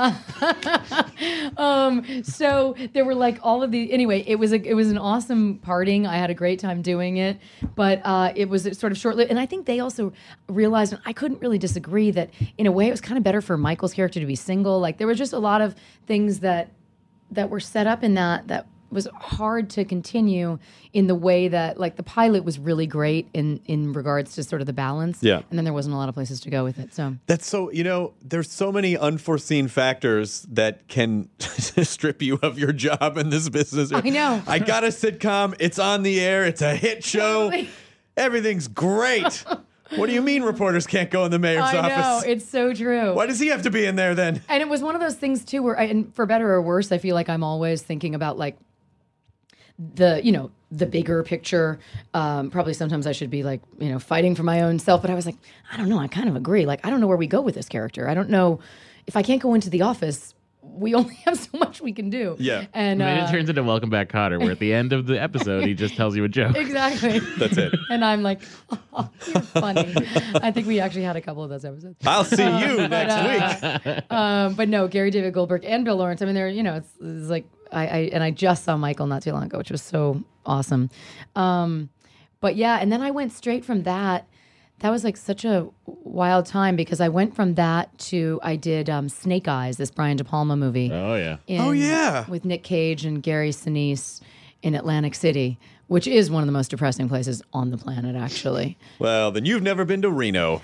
Um, so there were like all of the anyway. It was a it was an awesome parting. I had a great time doing it, but uh, it was sort of short lived. And I think they also realized, and I couldn't really disagree, that in a way it was kind of better for Michael's character to be single. Like there were just a lot of things that that were set up in that that was hard to continue in the way that like the pilot was really great in in regards to sort of the balance. Yeah. and then there wasn't a lot of places to go with it. So That's so, you know, there's so many unforeseen factors that can strip you of your job in this business. I know. I got a sitcom. It's on the air. It's a hit show. Totally. Everything's great. What do you mean reporters can't go in the mayor's I know office? it's so true. Why does he have to be in there then? And it was one of those things too, where, I, and for better or worse, I feel like I'm always thinking about like the, you know, the bigger picture. Um, probably sometimes I should be like, you know, fighting for my own self. But I was like, I don't know. I kind of agree. Like, I don't know where we go with this character. I don't know if I can't go into the office. we only have so much we can do. Yeah. And And then uh, it turns into Welcome Back, Kotter, where at the end of the episode, he just tells you a joke. exactly. That's it. And I'm like, oh, you're funny. I think we actually had a couple of those episodes. I'll see you next But, week. uh, um, but no, Gary David Goldberg and Bill Lawrence. I mean, they're, you know, it's, it's like, I, I, and I just saw Michael not too long ago, which was so awesome. Um, but yeah, and then I went straight from that. That was like such a wild time because I went from that to, I did um, Snake Eyes, this Brian De Palma movie. Oh, yeah. in- Oh, yeah. With Nick Cage and Gary Sinise in Atlantic City, which is one of the most depressing places on the planet, actually. Well, then you've never been to Reno.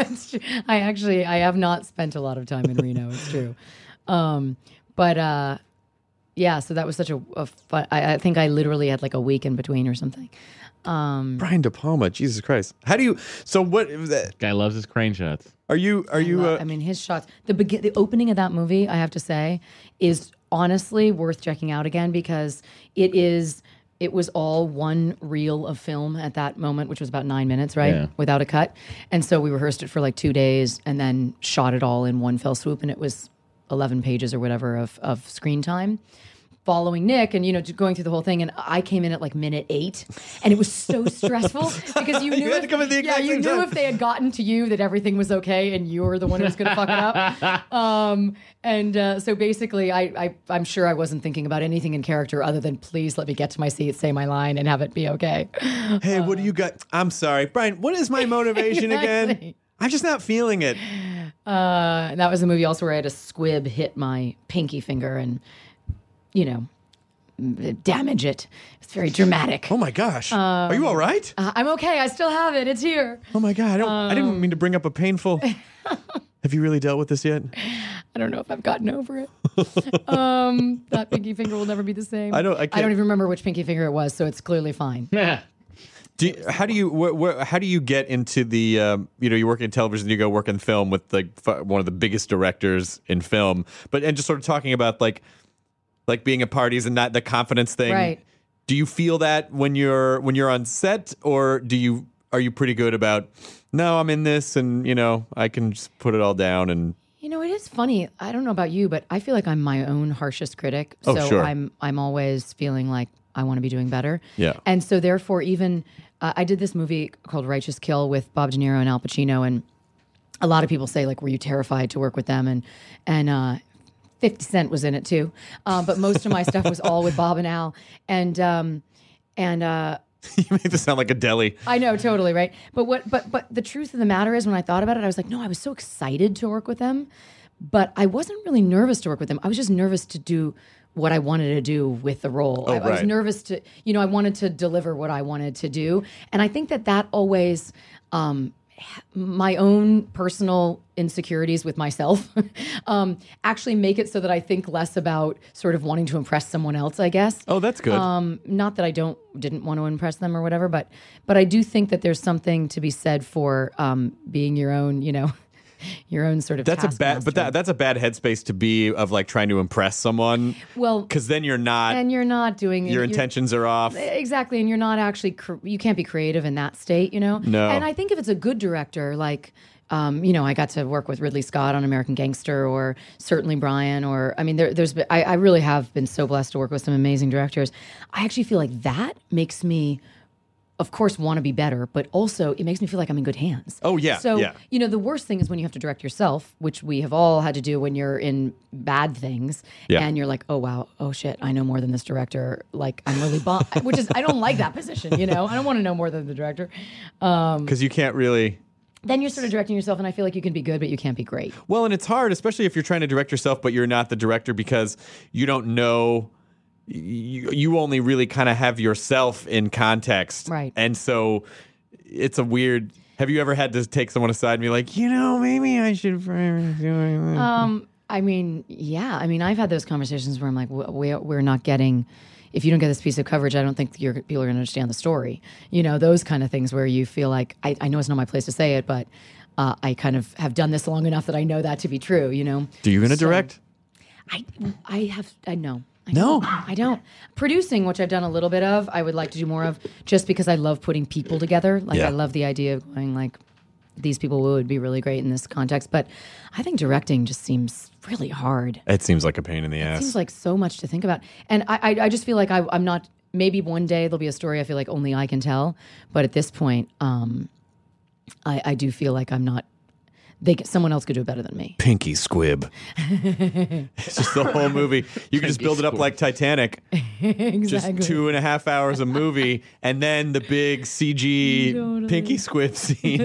I actually, I have not spent a lot of time in Reno. It's true. Um, but uh, yeah, so that was such a, a fun, I, I think I literally had like a week in between or something. Brian De Palma, Jesus Christ. How do you, so what, Guy loves his crane shots. are you, are you, Lo- uh, I mean, his shots, the begin, the opening of that movie, I have to say, is honestly worth checking out again because it is, it was all one reel of film at that moment, which was about nine minutes, right? Yeah. Without a cut. And so we rehearsed it for like two days and then shot it all in one fell swoop. And it was eleven pages or whatever of, of screen time. Following Nick and, you know, just going through the whole thing. And I came in at like minute eight and it was so stressful because you knew, had if, to come at the yeah, exact you same knew time. if they had gotten to you that everything was okay and you were the one who was going to fuck it up. Um, and uh, so basically I, I, I'm sure I wasn't thinking about anything in character other than please let me get to my seat, say my line and have it be okay. hey, what do you got? I'm sorry, Brian, what is my motivation again? Exactly. I'm just not feeling it. Uh, and that was a movie also where I had a squib hit my pinky finger and, you know, damage it. It's very dramatic. Oh my gosh. Are you all right? Uh, I'm okay. I still have it. It's here. Oh my God. I don't, I Um, didn't mean to bring up a painful, have you really dealt with this yet? I don't know if I've gotten over it. um, that pinky finger will never be the same. I don't- I I can't- don't even remember which pinky finger it was, so it's clearly fine. Do you, how do you wh- wh- how do you get into the um, you know you work in television, you go work in film with like f- one of the biggest directors in film, but and just sort of talking about like like being at parties and not the confidence thing. Right. Do you feel that when you're when you're on set, or do you are you pretty good about no, I'm in this and you know I can just put it all down and You know, it is funny. I don't know about you, but I feel like I'm my own harshest critic. Oh, so sure. I'm I'm always feeling like I want to be doing better. Yeah. And so therefore, even uh, I did this movie called Righteous Kill with Bob De Niro and Al Pacino, and a lot of people say like, were you terrified to work with them? And and uh, fifty Cent was in it too, uh, but most of my stuff was all with Bob and Al, and um, and. Uh, you make this sound like a deli. I know, totally, right? But what but but the truth of the matter is when I thought about it, I was like, no, I was so excited to work with them, but I wasn't really nervous to work with them. I was just nervous to do what I wanted to do with the role. Oh, I, I was right. nervous to, you know, I wanted to deliver what I wanted to do. And I think that that always, um, my own personal insecurities with myself um, actually make it so that I think less about sort of wanting to impress someone else, I guess. Oh, that's good. Um, not that I don't didn't want to impress them or whatever, but but I do think that there's something to be said for um, being your own, you know, your own sort of. That's a bad, but taskmaster. that that's a bad headspace to be of like trying to impress someone. Well, because then you're not. and you're not doing your you're- intentions are off. exactly, and you're not actually cr- you can't be creative in that state, you know. No. And I think if it's a good director, like. Um, you know, I got to work with Ridley Scott on American Gangster, or certainly Brian, or I mean, there, there's been, I, I really have been so blessed to work with some amazing directors. I actually feel like that makes me, of course, want to be better, but also it makes me feel like I'm in good hands. Oh, yeah, So yeah. you know, the worst thing is when you have to direct yourself, which we have all had to do when you're in bad things, Yeah. and you're like, oh wow, oh shit, I know more than this director. Like I'm really bummed, which is I don't like that position. You know, I don't want to know more than the director. Because you can't really. Then you're sort of directing yourself, and I feel like you can be good, but you can't be great. Well, and it's hard, especially if you're trying to direct yourself, but you're not the director because you don't know. You, you only really kind of have yourself in context. Right. And so it's a weird. Have you ever had to take someone aside and be like, you know, maybe I should. doing Um, I mean, yeah. I mean, I've had those conversations where I'm like, w- we, we're not getting. If you don't get this piece of coverage, I don't think you're, people are going to understand the story. You know, those kind of things where you feel like, I, I know it's not my place to say it, but uh, I kind of have done this long enough that I know that to be true, you know? Do you going to So, direct? I, I have, I know. I No. don't. I don't. Producing, which I've done a little bit of, I would like to do more of just because I love putting people together. Like, Yeah. I love the idea of going like, these people would be really great in this context. But I think directing just seems really hard. It seems like a pain in the It ass. seems like so much to think about. And I, I, I just feel like I, I'm not, maybe one day there'll be a story I feel like only I can tell. But at this point, um, I, I do feel like I'm not, they someone else could do it better than me. Pinky Squib. It's just the whole movie. You can just build it up like Titanic. Exactly. Just two and a half hours of movie, and then the big C G Totally. Pinky Squib scene,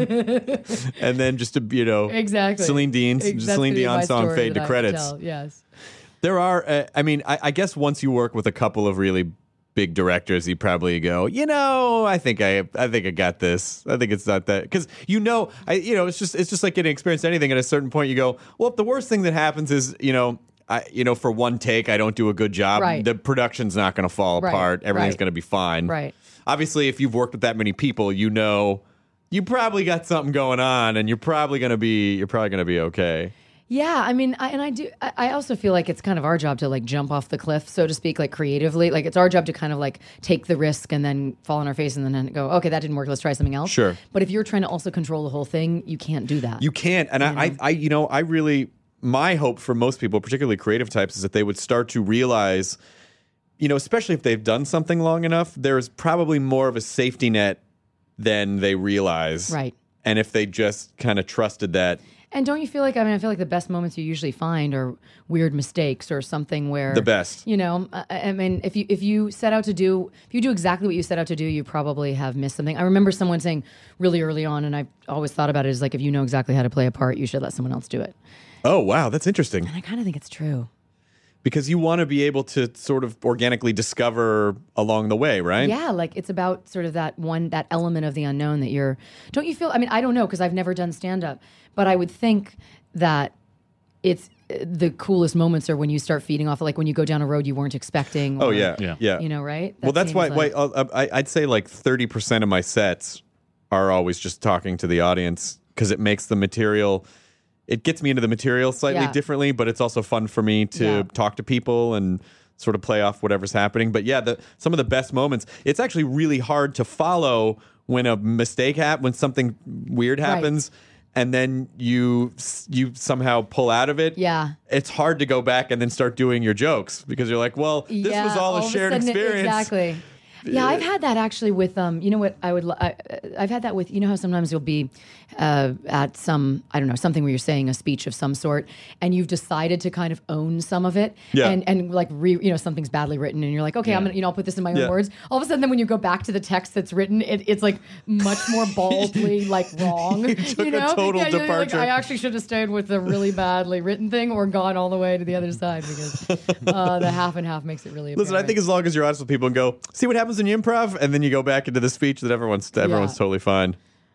and then just a you know Exactly. Celine Dion, Ex- that's Celine gonna be Dion my song story fade that to I credits. tell, Yes. There are, uh, I mean, I, I guess once you work with a couple of really big directors, you probably go, you know, I think I, I think I got this. I think it's not that because you know, I, you know, it's just, it's just like getting experience anything. At a certain point, you go, well, if the worst thing that happens is, you know, I, you know, for one take, I don't do a good job. Right. The production's not going to fall Right, apart. Everything's right. going to be fine. Right. Obviously, if you've worked with that many people, you know, you probably got something going on, and you're probably going to be, you're probably going to be okay. Yeah, I mean, I, and I do. I, I also feel like it's kind of our job to like jump off the cliff, so to speak, like creatively. Like it's our job to kind of like take the risk and then fall on our face and then go, okay, that didn't work. Let's try something else. Sure. But if you're trying to also control the whole thing, you can't do that. You can't. And I, I, I, you know, I really, my hope for most people, particularly creative types, is that they would start to realize, you know, especially if they've done something long enough, there's probably more of a safety net than they realize. Right. And if they just kind of trusted that. And don't you feel like, I mean, I feel like the best moments you usually find are weird mistakes or something where The best. You know, I, I mean, if you if you set out to do, if you do exactly what you set out to do, you probably have missed something. I remember someone saying really early on, and I've always thought about it, is like if you know exactly how to play a part, you should let someone else do it. Oh, wow, that's interesting. And I kind of think it's true. Because you want to be able to sort of organically discover along the way, right? Yeah, like it's about sort of that one, that element of the unknown that you're, don't you feel, I mean, I don't know because I've never done stand up, but I would think that it's the coolest moments are when you start feeding off, like when you go down a road you weren't expecting. Oh, or, yeah. Yeah. Yeah. You know, right? well, That that's why, seems why like- uh, I, I'd say like thirty percent of my sets are always just talking to the audience because it makes the material, it gets me into the material slightly Yeah. differently, but it's also fun for me to Yeah. talk to people and sort of play off whatever's happening. But yeah, the, some of the best moments, it's actually really hard to follow when a mistake happens, when something weird happens. And then you you somehow pull out of it. Yeah. It's hard to go back and then start doing your jokes because you're like, well, this Yeah, was all, all a of shared sudden it- experience. Exactly. Yeah, I've had that actually with um. You know what? I would. li- I, I've had that with. You know how sometimes you'll be uh, at some. I don't know something where you're saying a speech of some sort, and you've decided to kind of own some of it. Yeah. And and like re, you know something's badly written, and you're like, okay, I'm gonna you know I'll put this in my own Yeah. words. All of a sudden, then when you go back to the text that's written, it, it's like much more baldly like wrong. You, took a know? total yeah, you're like, departure. I actually should have stayed with the really badly written thing, or gone all the way to the other side because uh, the half and half makes it really. Listen, I apparent. think as long as you're honest with people and go, see what happens when you improv, and then you go back into the speech, that everyone's everyone's Yeah. totally fine.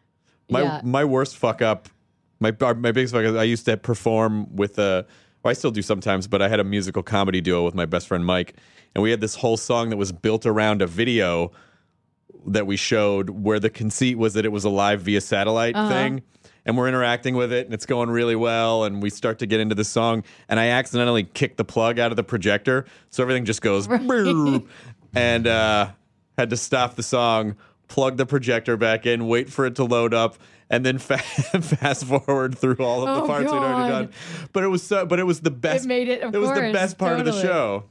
My Yeah. my worst fuck up, my our- my biggest fuck up. I used to perform with a, or I still do sometimes, but I had a musical comedy duo with my best friend Mike, and we had this whole song that was built around a video that we showed where the conceit was that it was a live via satellite thing. And we're interacting with it, and it's going really well. And we start to get into the song, and I accidentally kick the plug out of the projector, so everything just goes. "Brrr," and uh, had to stop the song, plug the projector back in, wait for it to load up, and then fa- fast forward through all of the Oh, parts we'd already God. done. But it was so. But it was the best. It made it, of It was the course, best part of the totally. show.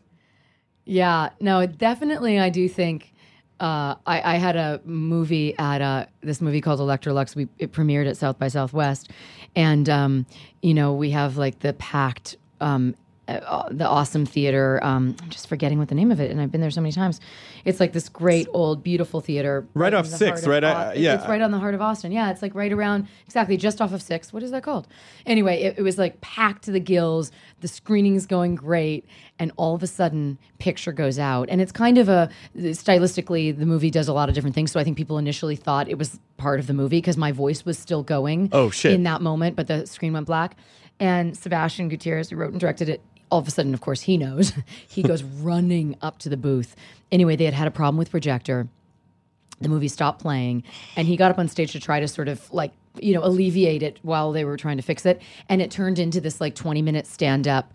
Yeah, no, definitely. I do think uh, I, I had a movie at uh, this movie called Electrolux. We it premiered at South by Southwest, and um, you know we have like the packed, um, uh, the awesome theater. Um, I'm just forgetting what the name of it, and I've been there so many times. It's like this great old beautiful theater, Right in off the Sixth, heart of right? Au- Uh, yeah. it's right on the heart of Austin. Yeah, it's like right around exactly just off of Sixth. What is that called? Anyway, it, it was like packed to the gills. The screening's going great, and all of a sudden, picture goes out, and it's kind of a stylistically, the movie does a lot of different things. So I think people initially thought it was part of the movie because my voice was still going. Oh, shit. In that moment, but the screen went black, and Sebastian Gutierrez, who wrote and directed it, all of a sudden, of course, he knows. He goes running up to the booth. Anyway, they had had a problem with projector. The movie stopped playing, and he got up on stage to try to sort of like, you know, alleviate it while they were trying to fix it. And it turned into this like twenty minute stand up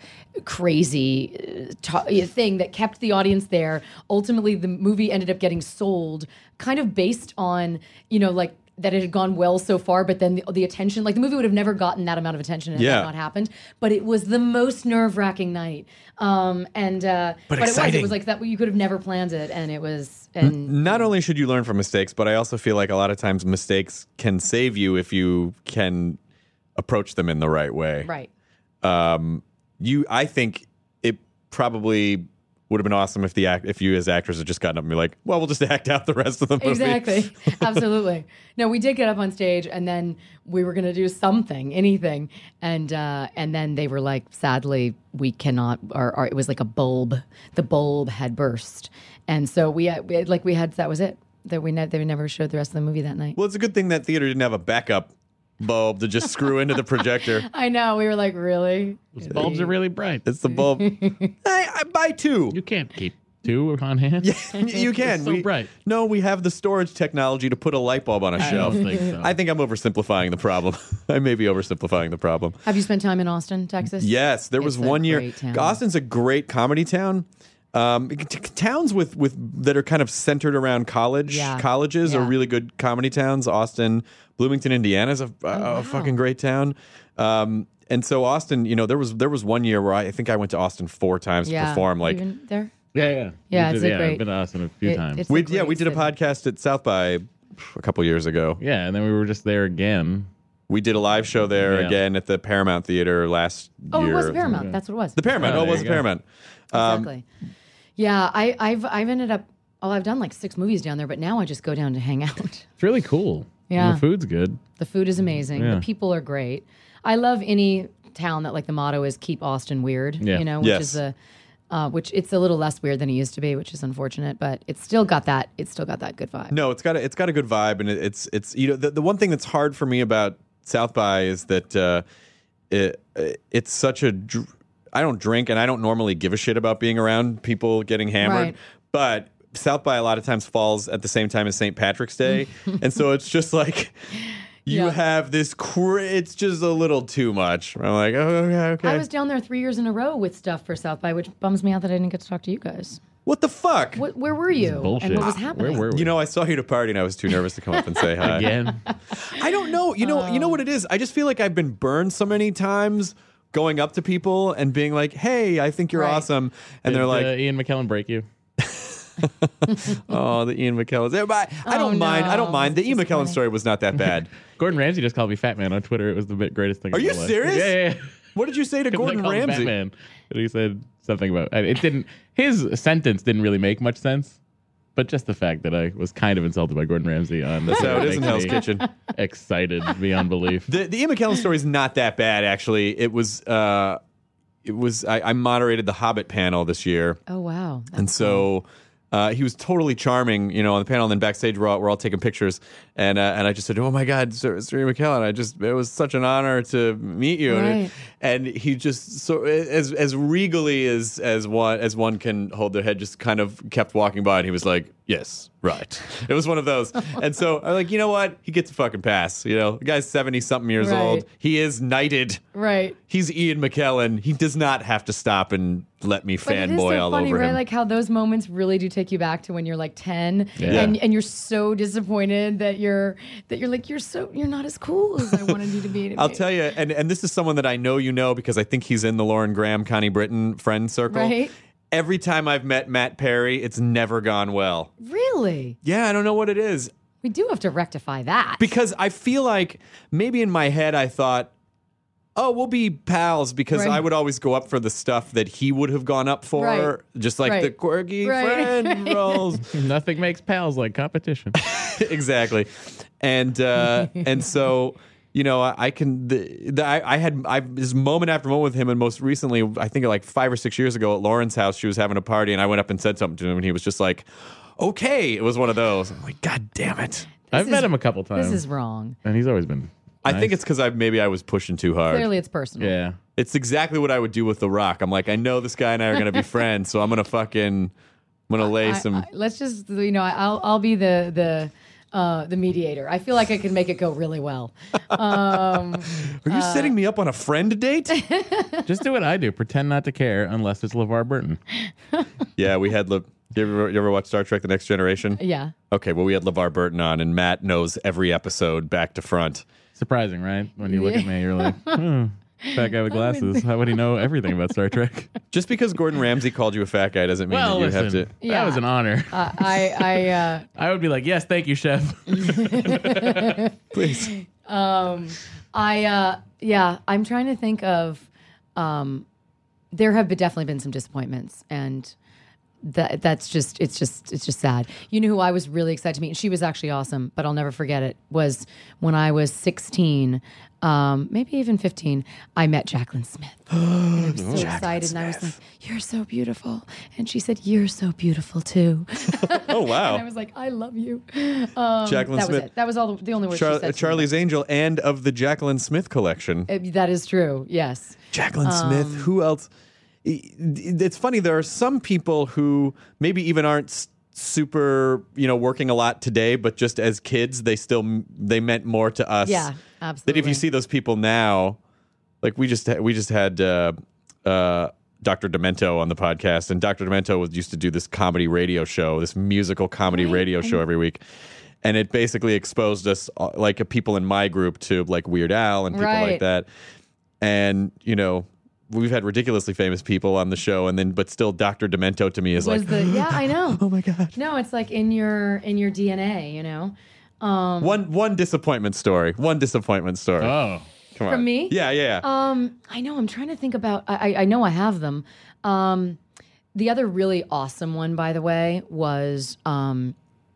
crazy uh, t- thing that kept the audience there. Ultimately, the movie ended up getting sold kind of based on, you know, like that it had gone well so far, but then the, the attention, like the movie would have never gotten that amount of attention if Yeah. that not happened. But it was the most nerve wracking night. Um, and uh, But it was. It exciting. was like that. You could have never planned it, and it was. And Not only should you learn from mistakes, but I also feel like a lot of times mistakes can save you if you can approach them in the right way. right. Um, you, I think it probably would have been awesome if the act, if you as actors had just gotten up and be like, well, we'll just act out the rest of the movie. Exactly. Absolutely. No, we did get up on stage, and then we were going to do something, anything, and uh, and then they were like, sadly, we cannot. Or, or it was like a bulb. The bulb had burst, and so we, had, we had, like we had that was it. That we ne- they never showed the rest of the movie that night. Well, it's a good thing that theater didn't have a backup bulb to just screw into the projector. I know. We were like, really? Those bulbs are really bright. It's the bulb. I, I buy two. You can't keep two on hand. Yeah, you can. It's so we, bright. No, we have the storage technology to put a light bulb on a I shelf. don't think so. I think I'm oversimplifying the problem. I may be oversimplifying the problem. Have you spent time in Austin, Texas? Yes, there was It's a one year. great town. Austin's a great comedy town. Um, t- towns with, with that are kind of centered around college Yeah. colleges are Yeah. really good comedy towns. Austin, Bloomington, Indiana is a, a, a wow. fucking great town. Um, and so Austin, you know, there was there was one year where I, I think I went to Austin four times Yeah. to perform. Like, You been there? Yeah, yeah. Yeah, We it's did- a yeah, great- I've been to Austin a few It- times. it's a we yeah great we did a city. podcast at South by a couple years ago. Yeah, and then we were just there again. We did a live show there Yeah. again at the Paramount Theater last Oh, year. it was Paramount. That's what it was. The Paramount. Oh, Oh, it there was you the go. Paramount. Um, Exactly. Yeah, I, I've I've ended up. Oh, I've done like six movies down there, but now I just go down to hang out. It's really cool. Yeah. And the food's good. The food is amazing. Yeah. The people are great. I love any town that like the motto is "Keep Austin Weird." Yeah. You know, which Yes. is a uh, which it's a little less weird than it used to be, which is unfortunate, but it's still got that. It's still got that good vibe. No, it's got a, it's got a good vibe, and it, it's it's you know the, the one thing that's hard for me about South by is that uh, it, it's such a dr- I don't drink and I don't normally give a shit about being around people getting hammered, Right. but South by a lot of times falls at the same time as Saint Patrick's Day, and so it's just like you Yeah. have this. Cra- it's just a little too much. I'm like, oh, okay, okay. I was down there three years in a row with stuff for South by, which bums me out that I didn't get to talk to you guys. What the fuck? What, where were you? Bullshit. And what was happening? Where were we? You know, I saw you at a party and I was too nervous to come up and say hi. Again? I don't know. You know, you know what it is? I just feel like I've been burned so many times going up to people and being like, "Hey, I think you're Right. awesome." And Did, they're like, uh, Ian McKellen break you? "Oh, the Ian McKellen." I, I Oh, don't mind. I don't no. mind. The It's Ian McKellen disappointing. story was not that bad. Gordon Ramsay just called me Fat Man on Twitter. It was the bit- greatest thing. Are in you my life. serious? Yeah, yeah, yeah. What did you say to 'Cause I Gordon called him Ramsay? Batman. And he said something about it. Didn't his sentence didn't really make much sense, but just the fact that I was kind of insulted by Gordon Ramsay on That's Twitter how it is in makes Hell's me Kitchen. excited beyond belief. The the Ian McKellen story is not that bad, actually. It was. Uh, it was. I, I moderated the Hobbit panel this year. Oh wow! That's And so uh, he was totally charming, you know, on the panel. And then backstage, we're all, we're all taking pictures, and uh, and I just said, "Oh my God, Sir, Sir Ian McKellen! I just it was such an honor to meet you." And, Right. and he just so as as regally as as one as one can hold their head, just kind of kept walking by, and he was like, "Yes, right." It was one of those, and so I'm like, you know what? He gets a fucking pass. You know, the guy's seventy something years Right. old. He is knighted. right. He's Ian McKellen. He does not have to stop and let me But it is fanboy so all funny, over right? him. Like how those moments really do take you back to when you're like ten, Yeah. and and you're so disappointed that you're that you're like you're so you're not as cool as I wanted you to be. I'll tell you, and, and this is someone that I know you know because I think he's in the Lauren Graham, Connie Britton friend circle. Right. Every time I've met Matt Perry, it's never gone well. Really, Yeah, I don't know what it is. we do have to rectify that. Because I feel like maybe in my head I thought, oh, we'll be pals because Right. I would always go up for the stuff that he would have gone up for, Right. just like Right. the quirky Right. friend roles. Nothing makes pals like competition. Exactly, and uh, and so you know I, I can the, the I, I had I this moment after moment with him, and most recently I think like five or six years ago at Lauren's house, she was having a party, and I went up and said something to him, and he was just like, "Okay," it was one of those. I'm like, God damn it! I've is- met him a couple times. This is wrong. and he's always been. I nice. think it's because I maybe I was pushing too hard. Clearly, it's personal. Yeah. It's exactly what I would do with The Rock. I'm like, I know this guy and I are gonna be friends, so I'm gonna fucking I'm gonna lay I- some. I- let's just you know I'll I'll be the the. Uh, the mediator. I feel like I can make it go really well. Um, Are you setting me up on a friend date? Just do what I do. Pretend not to care unless it's LeVar Burton. Yeah, we had Le- You ever, you ever watch Star Trek: The Next Generation? Yeah. Okay, well, we had LeVar Burton on, and Matt knows every episode back to front. Surprising, right? When you look at me, you're like, hmm, fat guy with glasses. How would he know everything about Star Trek? Just because Gordon Ramsay called you a fat guy doesn't mean Well, that you listen, have to. Yeah. that was an honor. Uh, I, I, uh, I would be like, yes, thank you, chef. Please. um, I, uh, yeah, I'm trying to think of, um, there have been, definitely been some disappointments, and that that's just, it's just, it's just sad. You know who I was really excited to meet, and she was actually awesome, but I'll never forget it, was when I was sixteen, um, maybe even fifteen, I met Jacqueline Smith. And I was so excited, and I was like, "You're so beautiful," and she said, "You're so beautiful too." Oh, wow. And I was like, "I love you." Um, Jacqueline that Smith. Was it. That was all the, the only word Char- she said. to me. Charlie's Angel and of the Jacqueline Smith collection. Uh, that is true. Yes. Jacqueline Smith. Who else? I- It's funny. There are some people who maybe even aren't s- super, you know, working a lot today, but just as kids, they still they meant more to us. Yeah, absolutely. That if you see those people now, like we just we just had uh, uh, Doctor Demento on the podcast, and Doctor Demento was used to do this comedy radio show, this musical comedy Right. radio show every week. And it basically exposed us, uh, like uh, people in my group, to like Weird Al and people Right. like that. And you know, we've had ridiculously famous people on the show, and then but still, Doctor Demento to me is was like, the yeah, I know. oh my god. No, it's like in your in your D N A, you know. Um, One one disappointment story. One disappointment story. Oh. Come on. from me? Yeah, yeah. yeah. Um, I know. I'm trying to think about. I, I I know I have them. Um, the other really awesome one, by the way, was um,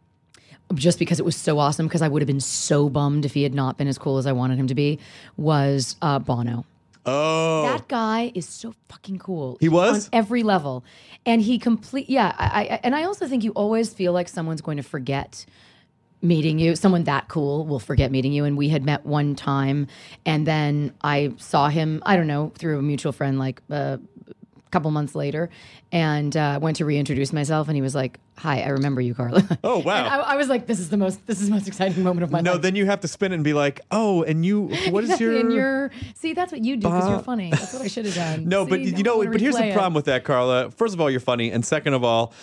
just because it was so awesome. Because I would have been so bummed if he had not been as cool as I wanted him to be. Was uh, Bono. oh, That guy is so fucking cool. He was? on every level, and he complete. Yeah, I, I and I also think you always feel like someone's going to forget meeting you. Someone that cool will forget meeting you. And we had met one time, and then I saw him. I don't know, through a mutual friend, like uh, a couple months later, and uh, went to reintroduce myself, and he was like, "Hi, I remember you, Carla." Oh, wow. And I, I was like, "This is the most. This is the most exciting moment of my no, life." then you have to spin it and be like, oh, and you, what is your... And you're see, that's what you do because Bah. you're funny. That's what I should have done. No, but See, you now I know, wanna but here's the replay it. problem with that, Carla. First of all, you're funny, and second of all,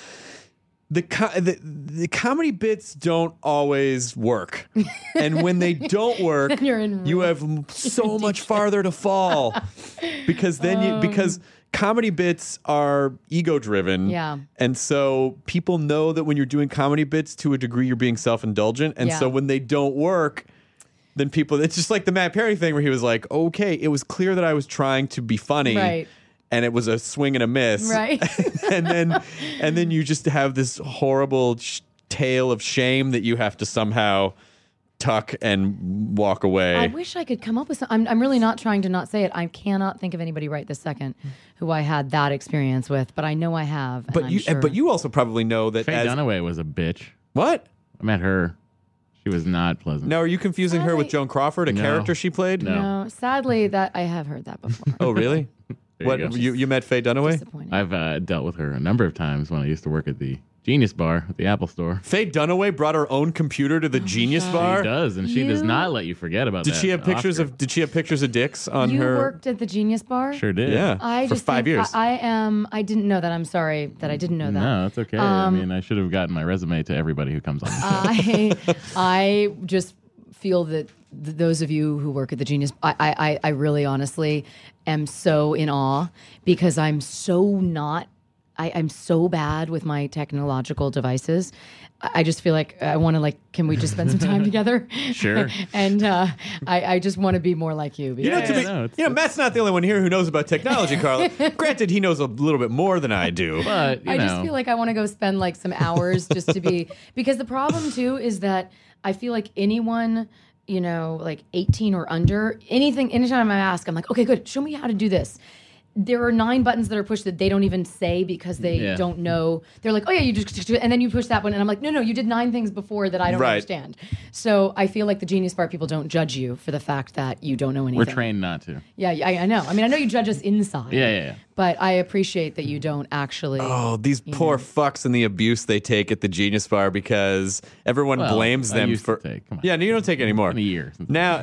the co- the, the comedy bits don't always work, and when they don't work, Then you're in you real- have m- so much farther to fall, because then you because comedy bits are ego driven, Yeah. and so people know that when you're doing comedy bits, to a degree, you're being self indulgent, and Yeah. so when they don't work. Then people, it's just like the Matt Perry thing where he was like, okay, it was clear that I was trying to be funny. Right. And it was a swing and a miss. Right. and then and then you just have this horrible sh- tale of shame that you have to somehow tuck and walk away. I wish I could come up with some. I'm, I'm really not trying to not say it. I cannot think of anybody right this second who I had that experience with, but I know I have. and but I'm you sure. but you also probably know that Faye as Dunaway was a bitch. what? I met her. She was not pleasant. Now are you confusing her with Sadly- Joan Crawford, a No. character she played? No. No, sadly, that I have heard that before. Oh really? There what you go. you, you met Faye Dunaway? Disappointing. I've uh, dealt with her a number of times when I used to work at the Genius Bar at the Apple Store. Faye Dunaway brought her own computer to the Genius God. Bar. She does, and she does You- not let you forget about Did that. she have pictures Oscar. of Did she have pictures of dicks on you her? worked at the Genius Bar? Sure did. Yeah, I for just five think years. I, I am. I didn't know that. I'm sorry that I didn't know that. No, it's okay. I mean, I should have gotten my resume to everybody who comes on. The show. I I just feel that th- those of you who work at the Genius, I, I I really honestly am so in awe because I'm so not. I, I'm so bad with my technological devices. I I just feel like I want to like. Can we just spend some time together? Sure. and uh, I, I just want to be more like you. You know, because- to be, no, it's- you know, Matt's not the only one here who knows about technology, Carla. Granted, he knows a little bit more than I do. But you I know, just feel like I want to go spend like some hours just to be because the problem too is that I feel like anyone, you know, like eighteen or under, anything, anytime I ask, I'm like, okay, good, show me how to do this. There are nine buttons that are pushed that they don't even say because they Yeah. don't know. They're like, oh yeah, you just, and then you push that one. And I'm like, no, no, you did nine things before that I don't Right. understand. So I feel like the Genius Bar people don't judge you for the fact that you don't know anything. we're trained not to. Yeah, I, I know. I mean, I know you judge us inside. Yeah, yeah, yeah. But I appreciate that you don't actually. Oh, these poor fucks and the abuse they take at the Genius Bar because everyone Well, blames I them used for. to take. Come on. Yeah, no, you don't take anymore. In a year. since Now,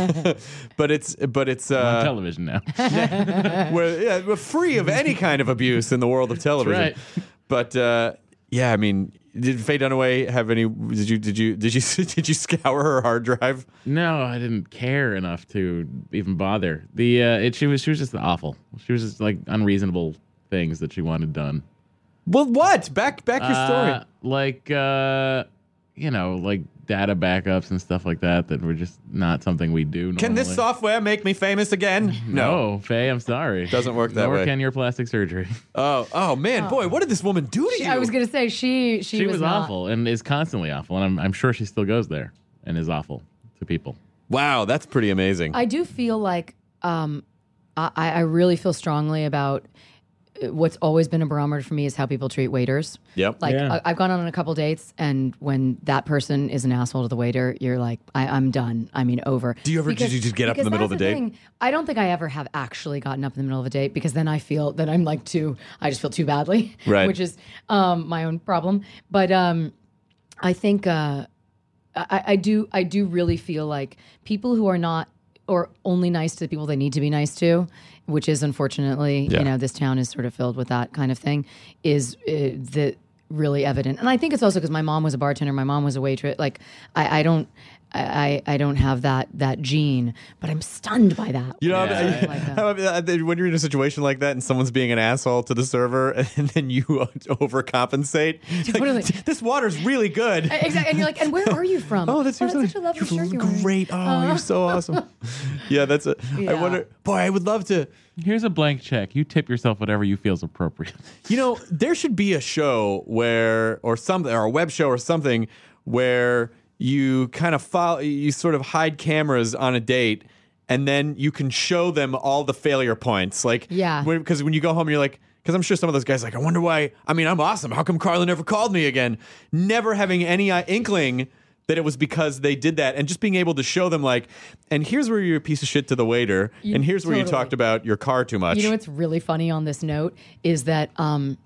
but it's but it's I'm on uh, television now. we're, yeah, we're free of any kind of abuse in the world of television. right. But uh, Yeah, I mean, did Faye Dunaway have any? Did you did you did you did you scour her hard drive? No, I didn't care enough to even bother. The uh, it she was she was just awful. She was just like unreasonable things that she wanted done. Well, what? Back back your Uh, story. like uh, you know, like data backups and stuff like that that were just not something we do. Normally. Can this software make me famous again? No, Faye, I'm sorry. Doesn't work that Nor way. can your plastic surgery. Oh, oh man, boy, what did this woman do to you? I was gonna say she she, She was, not, awful and is constantly awful, and I'm I'm sure she still goes there and is awful to people. Wow, that's pretty amazing. I do feel like um, I, I really feel strongly about what's always been a barometer for me is how people treat waiters. Yep. Like Yeah. I, I've gone on a couple dates, and when that person is an asshole to the waiter, you're like, I, I'm done. I mean, over. Do you ever- did you just get up in the because middle of that's the date? thing. I don't think I ever have actually gotten up in the middle of a date because then I feel that I'm like too. I just feel too badly, Right. which is um, my own problem. But um, I think uh, I, I do. I do really feel like people who are not or only nice to the people they need to be nice to, which is unfortunately, Yeah. you know, this town is sort of filled with that kind of thing, is uh, the really evident. And I think it's also because my mom was a bartender, my mom was a waitress. Like I, I don't, I, I don't have that that gene, but I'm stunned by that. You know, Yeah. I- Like that. how about, uh, when you're in a situation like that and someone's being an asshole to the server, and then you overcompensate. You're Totally. like, this water's really good. Exactly. And you're like, and where are you from? Oh, that's, oh, your that's such a lovely you're shirt you're wearing. great. Oh, you're so awesome. Yeah, that's a. I Yeah. wonder. Boy, I would love to. Here's a blank check. You tip yourself whatever you feel is appropriate. You know, there should be a show where, or something, or a web show or something where you kind of follow, you sort of hide cameras on a date, and then you can show them all the failure points. Like, Yeah. because when you go home, you're like, because I'm sure some of those guys are like, I wonder why. I mean, I'm awesome. How come Carla never called me again? Never having any uh, inkling that it was because they did that, and just being able to show them like, and here's where you're a piece of shit to the waiter, You- and here's where you totally. talked about your car too much. You know what's really funny on this note is that um,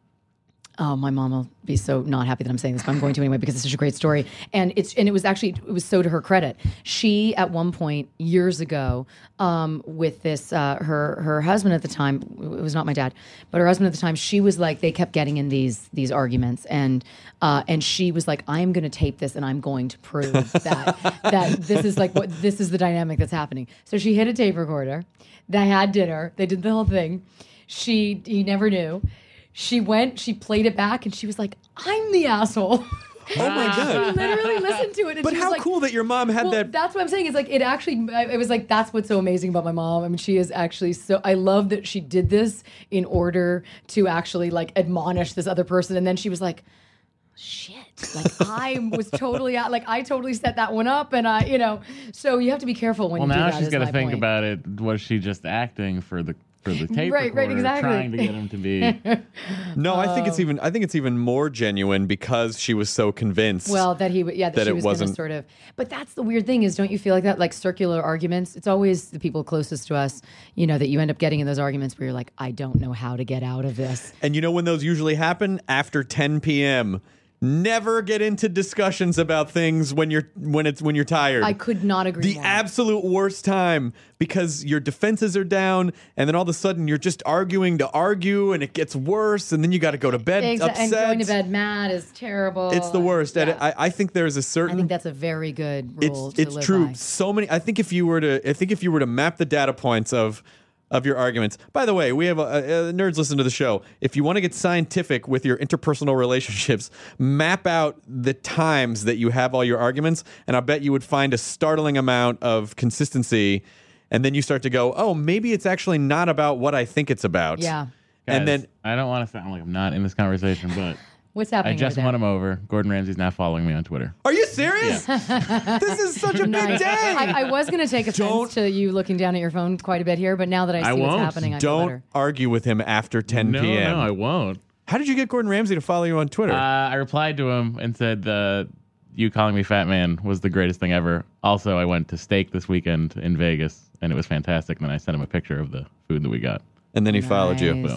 oh, my mom will be so not happy that I'm saying this, but I'm going to anyway because it's such a great story. And it's and it was actually it was so to her credit. She at one point years ago, um, with this uh, her her husband at the time, it was not my dad, but her husband at the time, she was like they kept getting in these these arguments, and uh, and she was like, I'm going to tape this and I'm going to prove that that this is like what this is the dynamic that's happening. So she hit a tape recorder. They had dinner. They did the whole thing. She he never knew. She went, she played it back, and she was like, I'm the asshole. Oh my She god! literally listened to it. And But she was how like, cool that your mom had well, that. that's what I'm saying. Is like it actually. I- It was like that's what's so amazing about my mom. I mean, she is actually so. I love that she did this in order to actually like admonish this other person, and then she was like, "Shit!" Like I was totally out. Like I totally set that one up, and I, you know. So you have to be careful when Well, you do now that. she's is got to my think point. about it. Was she just acting for the for the tape Right, right, recorder, exactly. trying to get him to be? No, I think it's even. I think it's even more genuine because she was so convinced. Well, that he, w- yeah, that, that she it was going to wasn't- sort of. But that's the weird thing is, don't you feel like that? Like circular arguments. It's always the people closest to us, you know, that you end up getting in those arguments where you're like, I don't know how to get out of this. and you know when those usually happen after ten p.m. Never get into discussions about things when you're when it's when you're tired. I could not agree The more. absolute worst time because your defenses are down, and then all of a sudden you're just arguing to argue, and it gets worse, and then you got to go to bed Exa- upset. and going to bed mad is terrible. It's the worst. And Yeah. I, I think there's a I certain. think that's a very good rule it's to it's live true. by. So many. I think if you were to, I think if you were to map the data points of of your arguments. By the way, we have a, a, a nerds listen to the show. If you want to get scientific with your interpersonal relationships, map out the times that you have all your arguments, and I bet you would find a startling amount of consistency. And then you start to go, oh, maybe it's actually not about what I think it's about. Yeah. And Guys, then I don't want to sound like I'm not in this conversation, but What's I happening? just over won there? him over. Gordon Ramsay's now following me on Twitter. are you serious? This is such a big Nice. day. I, I was going to take offense Don't- to you looking down at your phone quite a bit here, but now that I see I what's won't. happening, I feel Don't better. argue with him after ten no, p.m. no, I won't. How did you get Gordon Ramsay to follow you on Twitter? Uh, I replied to him and said, uh, you calling me fat man was the greatest thing ever. Also, I went to steak this weekend in Vegas, and it was fantastic. And then I sent him a picture of the food that we got. and then he followed you. Nice. Boom.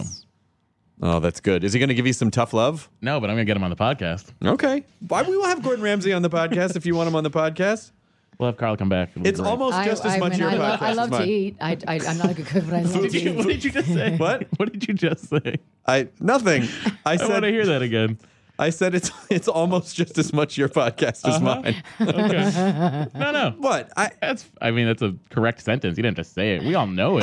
Oh, that's good. Is he going to give you some tough love? No, but I'm going to get him on the podcast. Okay. Why we will have Gordon Ramsay on the podcast if you want him on the podcast. We'll have Carl come back. It'll be It's great. almost I, just as I much mean, your I podcast love, I as love mine. to eat. I, I, I'm not a good cook, but I love What to did, you, eat. what did you just say? What? What did you just say? I nothing. I I said want to hear that again. I said it's it's almost just as much your podcast as Uh-huh. mine. Okay. No, no. What? I That's. I mean, that's a correct sentence. You didn't have to say it. We all know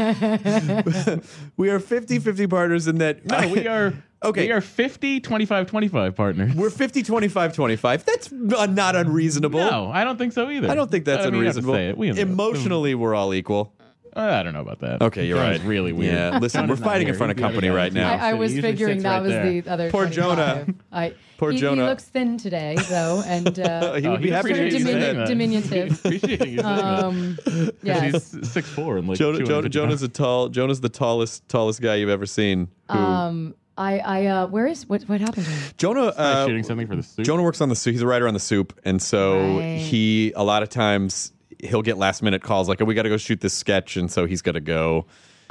it. we are fifty-fifty partners in that. No, we are. Okay. We are fifty, twenty-five, twenty-five partners. We're fifty, twenty-five, twenty-five. That's uh, not unreasonable. No, I don't think so either. I don't think that's I mean, you have to unreasonable. say it. We know. Emotionally, we're all equal. Uh, I don't know about that. Okay, you're Jonah's right. really weird. Yeah, listen, Jonah's we're not fighting in here. front of He's the other company guy. right now. I, I So was he usually figuring sits that right was there. the other. Poor Jonah. twenty-five. I, Poor he, Jonah. He looks thin today, though, and uh, He Oh, would be he's happy to sort of appreciating say you diminu- that. saying that. diminutive. He's appreciating you saying that. Um, 'Cause yes. He's six foot four and like Jonah, two Jonah, hundred fifty Jonah's a tall. Jonah's the tallest, tallest guy you've ever seen. Who, Um, I, I, uh, where is what? What happened to him? Jonah, pounds. uh, shooting something for the soup. Jonah works on the soup. He's a writer on the soup, and so Right. he a lot of times he'll get last minute calls like, "Oh, we got to go shoot this sketch," and so he's got to go.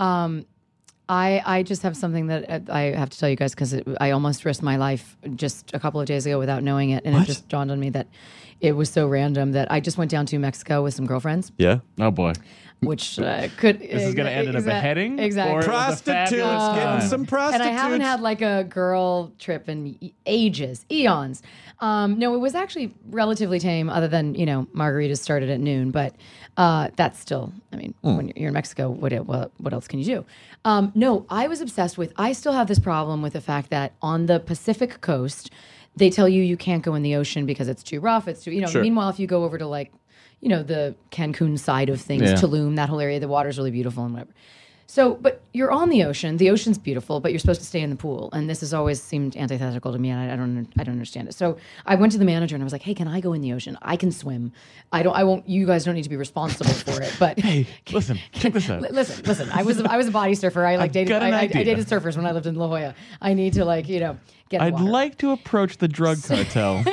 I, I just have something that uh, I have to tell you guys because I almost risked my life just a couple of days ago without knowing it, and it just dawned on me that it was so random that I just went down to Mexico with some girlfriends, Yeah, Oh boy. which uh, could This is going to end in a Exact- beheading? Exactly. Or it was a prostitutes, fabulous getting time? some prostitutes. And I haven't had like a girl trip in e- ages, eons. Um, no, it was actually relatively tame, other than you know margaritas started at noon. But uh, that's still, I mean, when you're in Mexico, what what what else can you do? Um, no, I was obsessed with. I still have this problem with the fact that on the Pacific coast, they tell you you can't go in the ocean because it's too rough. It's too you know. Sure. Meanwhile, if you go over to like you know the Cancun side of things, Yeah. Tulum, that whole area, the water's really beautiful and whatever. So, but you're on the ocean. The ocean's beautiful, but you're supposed to stay in the pool. And this has always seemed antithetical to me, and I, I don't, I don't understand it. So, I went to the manager and I was like, "Hey, can I go in the ocean? I can swim. I don't. I won't. You guys don't need to be responsible for it. But Hey, listen, check this out. Li- Listen, listen. I was, I was a body surfer. I like I've dated. got I, an I, I idea. dated surfers when I lived in La Jolla. I need to like, you know, get. in I'd water. like to approach the drug cartel.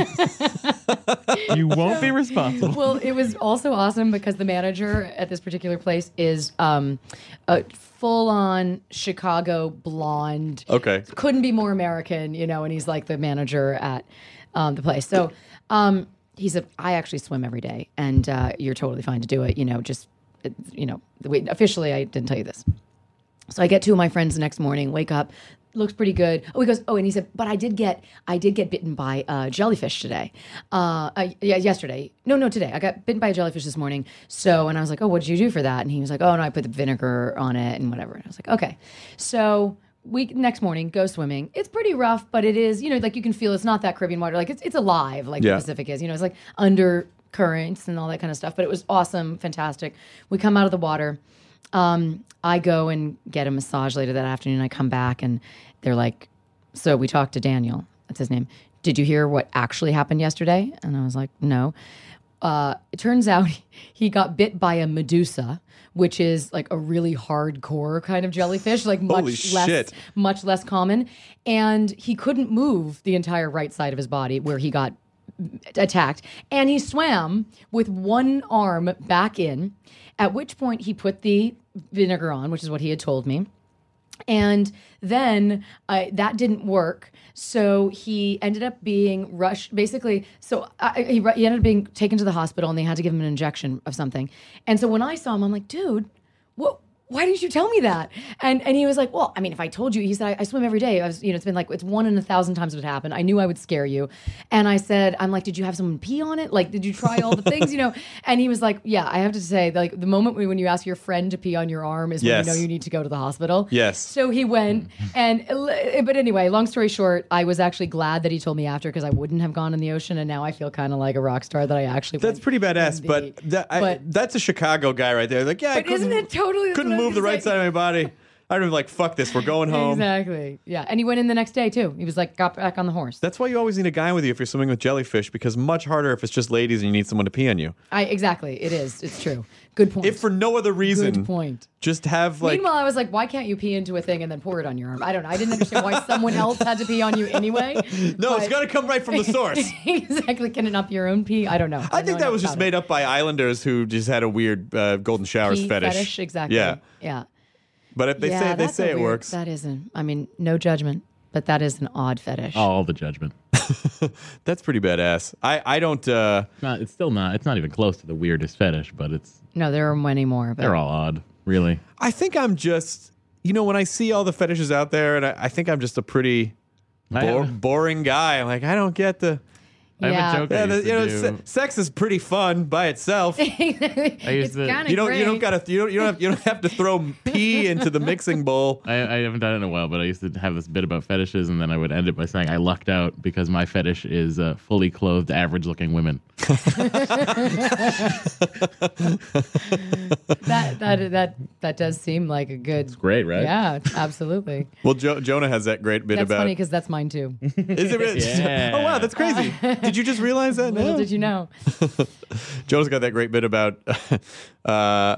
You won't be responsible. Well, it was also awesome because the manager at this particular place is um, a full-on Chicago blonde. Okay. Couldn't be more American, you know. And he's like the manager at um, the place. So um, he's a. I actually swim every day, and uh, you're totally fine to do it. You know, just you know, wait, officially, I didn't tell you this. So I get two of my friends the next morning, wake up, looks pretty good. Oh, he goes, oh, and he said, but I did get, I did get bitten by a jellyfish today. Uh, uh, yeah, yesterday. No, no, today. I got bitten by a jellyfish this morning. So, and I was like, oh, what did you do for that? And he was like, oh, no, I put the vinegar on it and whatever. And I was like, okay. So we next morning go swimming. It's pretty rough, but it is, you know, like you can feel it's not that Caribbean water. Like it's it's alive, like Yeah. the Pacific is. You know, it's like undercurrents and all that kind of stuff. But it was awesome, fantastic. We come out of the water. Um, I go and get a massage later that afternoon. I come back and they're like, so we talked to Daniel. That's his name. Did you hear what actually happened yesterday? And I was like, no. Uh, it turns out he got bit by a medusa, which is like a really hardcore kind of jellyfish, like much Holy less, shit. much less common. And he couldn't move the entire right side of his body where he got attacked. And he swam with one arm back in, at which point he put the vinegar on, which is what he had told me. And then uh, that didn't work. So he ended up being rushed, basically. So I, he, he ended up being taken to the hospital and they had to give him an injection of something. And so when I saw him, I'm like, dude, what? Why didn't you tell me that? And and he was like, well, I mean, if I told you, he said, I, I swim every day. I was, you know, it's been like, it's one in a thousand times it would happen. I knew I would scare you. And I said, I'm like, did you have someone pee on it? Like, did you try all the things, you know? And he was like, yeah, I have to say, like, the moment when you ask your friend to pee on your arm is when Yes. you know you need to go to the hospital. Yes. So he went, and, but anyway, long story short, I was actually glad that he told me after because I wouldn't have gone in the ocean. And now I feel kind of like a rock star that I actually That's went pretty badass, in the- but, that, I, but- that's a Chicago guy right there. Like, yeah, I But isn't couldn't- it totally- that's couldn't what I was move the gonna right say. side of my body. I'd be like, fuck this, we're going home. Exactly. Yeah. And he went in the next day too. He was like, got back on the horse. That's why you always need a guy with you if you're swimming with jellyfish, because much harder if it's just ladies and you need someone to pee on you. I exactly. It is. It's true. Good point. If for no other reason, Good point. just have like. Meanwhile, I was like, why can't you pee into a thing and then pour it on your arm? I don't know. I didn't understand why someone else had to pee on you anyway. no, it's but- got to come right from the source. exactly. Can it not be your own pee? I don't know. I don't think know that enough was just about made it. up by islanders who just had a weird uh, golden showers Pee fetish. Exactly. Yeah, Yeah. but if they yeah, say they that's say a it weird- works. That isn't. I mean, no judgment, but that is an odd fetish. All the judgment. That's pretty badass. I I don't. Uh, Not, it's still not. It's not even close to the weirdest fetish, but it's No, there are many more. But they're all odd, really. I think I'm just. You know, when I see all the fetishes out there, and I, I think I'm just a pretty I Bore, have- boring guy. I'm like, I don't get the. I have Yeah. a joke I Yeah, the, used you know, to se- do. sex is pretty fun by itself. you it's to- kind of don't. great. You don't gotta. You don't. You don't have. You don't have to throw pee into the mixing bowl. I, I haven't done it in a while, but I used to have this bit about fetishes, and then I would end it by saying I lucked out because my fetish is uh, fully clothed, average-looking women. that that that that does seem like a good. Great, right? Yeah, absolutely. Well, jo- Jonah has that great bit That's about. funny because that's mine too. Is it really? Yeah. Oh wow, that's crazy. Did you just realize that? Little No. did you know? Jonah's got that great bit about uh,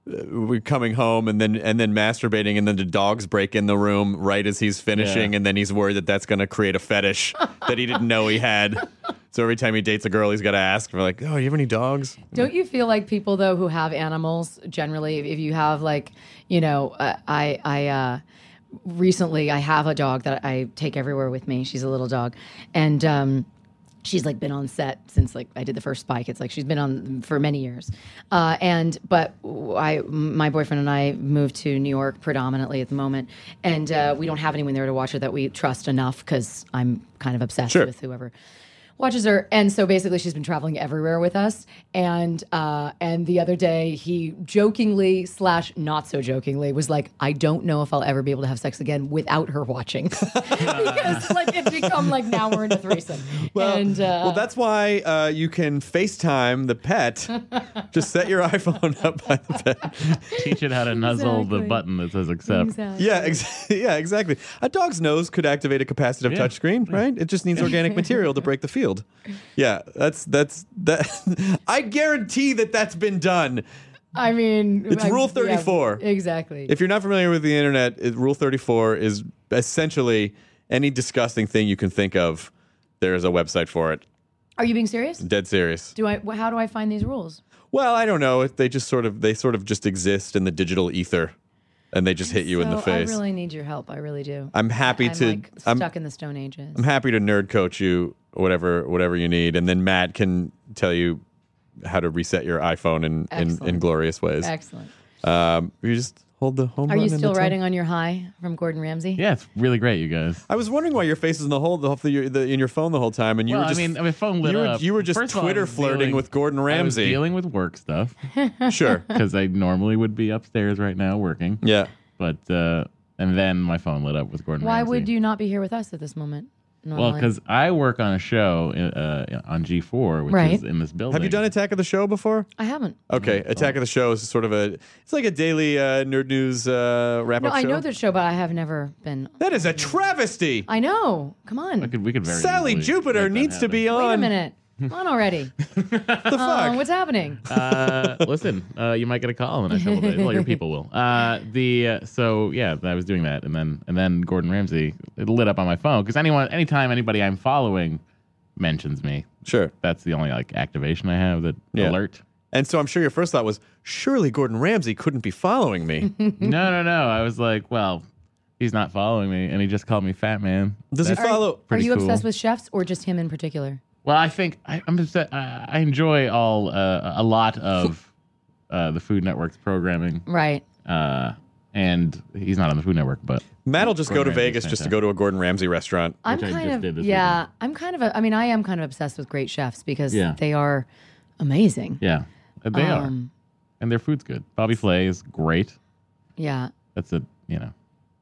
we coming home and then and then masturbating, and then the dogs break in the room right as he's finishing, Yeah. and then he's worried that that's going to create a fetish that he didn't know he had. So every time he dates a girl, he's got to ask for like, "Oh, you have any dogs?" Don't you feel like people though who have animals generally, if you have like, you know, uh, I I uh, recently I have a dog that I take everywhere with me. She's a little dog, and um, she's like been on set since like I did the first Spy Kids. Like she's been on for many years, uh, and but I my boyfriend and I moved to New York predominantly at the moment, and uh, we don't have anyone there to watch her that we trust enough because I'm kind of obsessed Sure. with whoever watches her. And so basically she's been traveling everywhere with us. And uh, and the other day he jokingly slash not so jokingly was like, I don't know if I'll ever be able to have sex again without her watching. Because like it's become like now we're in a threesome. Well, and uh, well, that's why uh, you can FaceTime the pet. Just set your iPhone up by the pet. Teach it how to nuzzle the Exactly. button that says accept. exactly. Yeah, ex- yeah, exactly. A dog's nose could activate a capacitive Yeah. touchscreen, right? It just needs organic material to break the field. Yeah, that's that's that. I guarantee that that's been done. I mean, It's I- Rule yeah, thirty-four. exactly. If you're not familiar with the internet, it, Rule thirty-four is essentially any disgusting thing you can think of. There is a website for it. Are you being serious? Dead serious. Do I? wh- How do I find these rules? Well, I don't know. They just sort of they sort of just exist in the digital ether, and they just hit you in the So face. I really need your help. I really do. I'm happy I'm to. like I'm, stuck in the Stone Ages. I'm happy to nerd coach you, whatever whatever you need, and then Matt can tell you how to reset your iPhone in, in, in Excellent. glorious ways. Excellent. Um, you just hold the home Are button you and still it's on. riding on your high from Gordon Ramsay? Yeah, it's really great, you guys. I was wondering why your face is in the whole the, the, the, in your phone the whole time, and you Well, were just I mean, I mean, phone lit you were, up. you were just First of all, I Twitter was flirting dealing- with Gordon I was Ramsay. dealing with work stuff Sure. because I normally would be upstairs right now working. Yeah. But uh, and then my phone lit up with Gordon Why Ramsay. would you not be here with us at this moment? Well, normally? because I work on a show uh, on G four, which Right. is in this building. Have you done Attack of the Show before? I haven't. Okay, Attack of the Show is sort of a it's like a daily uh, nerd news uh, wrap No, up I show. know the show, but I have never been. That is a travesty. I know. Come on. I could, we could very Sally easily Jupiter make that needs to be happen. on. Wait a minute. Come on already. The Uh, fuck? what's happening? uh, listen, uh, you might get a call in the next couple days. Well, your people will. Uh, the uh, so yeah, I was doing that, and then and then Gordon Ramsay it lit up on my phone because anyone, anytime anybody I'm following mentions me, Sure. that's the only like activation I have that Yeah. alert. And so I'm sure your first thought was, surely Gordon Ramsay couldn't be following me. no, no, no. I was like, well, he's not following me, and he just called me fat man. Does he That's follow? Are pretty you cool. obsessed with chefs or just him in particular? Well, I think I, I'm upset. I, I enjoy all uh, a lot of uh, the Food Network's programming, Right. uh, and he's not on the Food Network, but Matt will just go to Gordon Ramsay's Vegas just to fantastic. go to a Gordon Ramsay restaurant. I'm Which I kind just of did this yeah. I'm kind of a. I mean, I am kind of obsessed with great chefs because Yeah. they are amazing. yeah, they are, Um, and their food's good. Bobby Flay is great. Yeah. That's a you know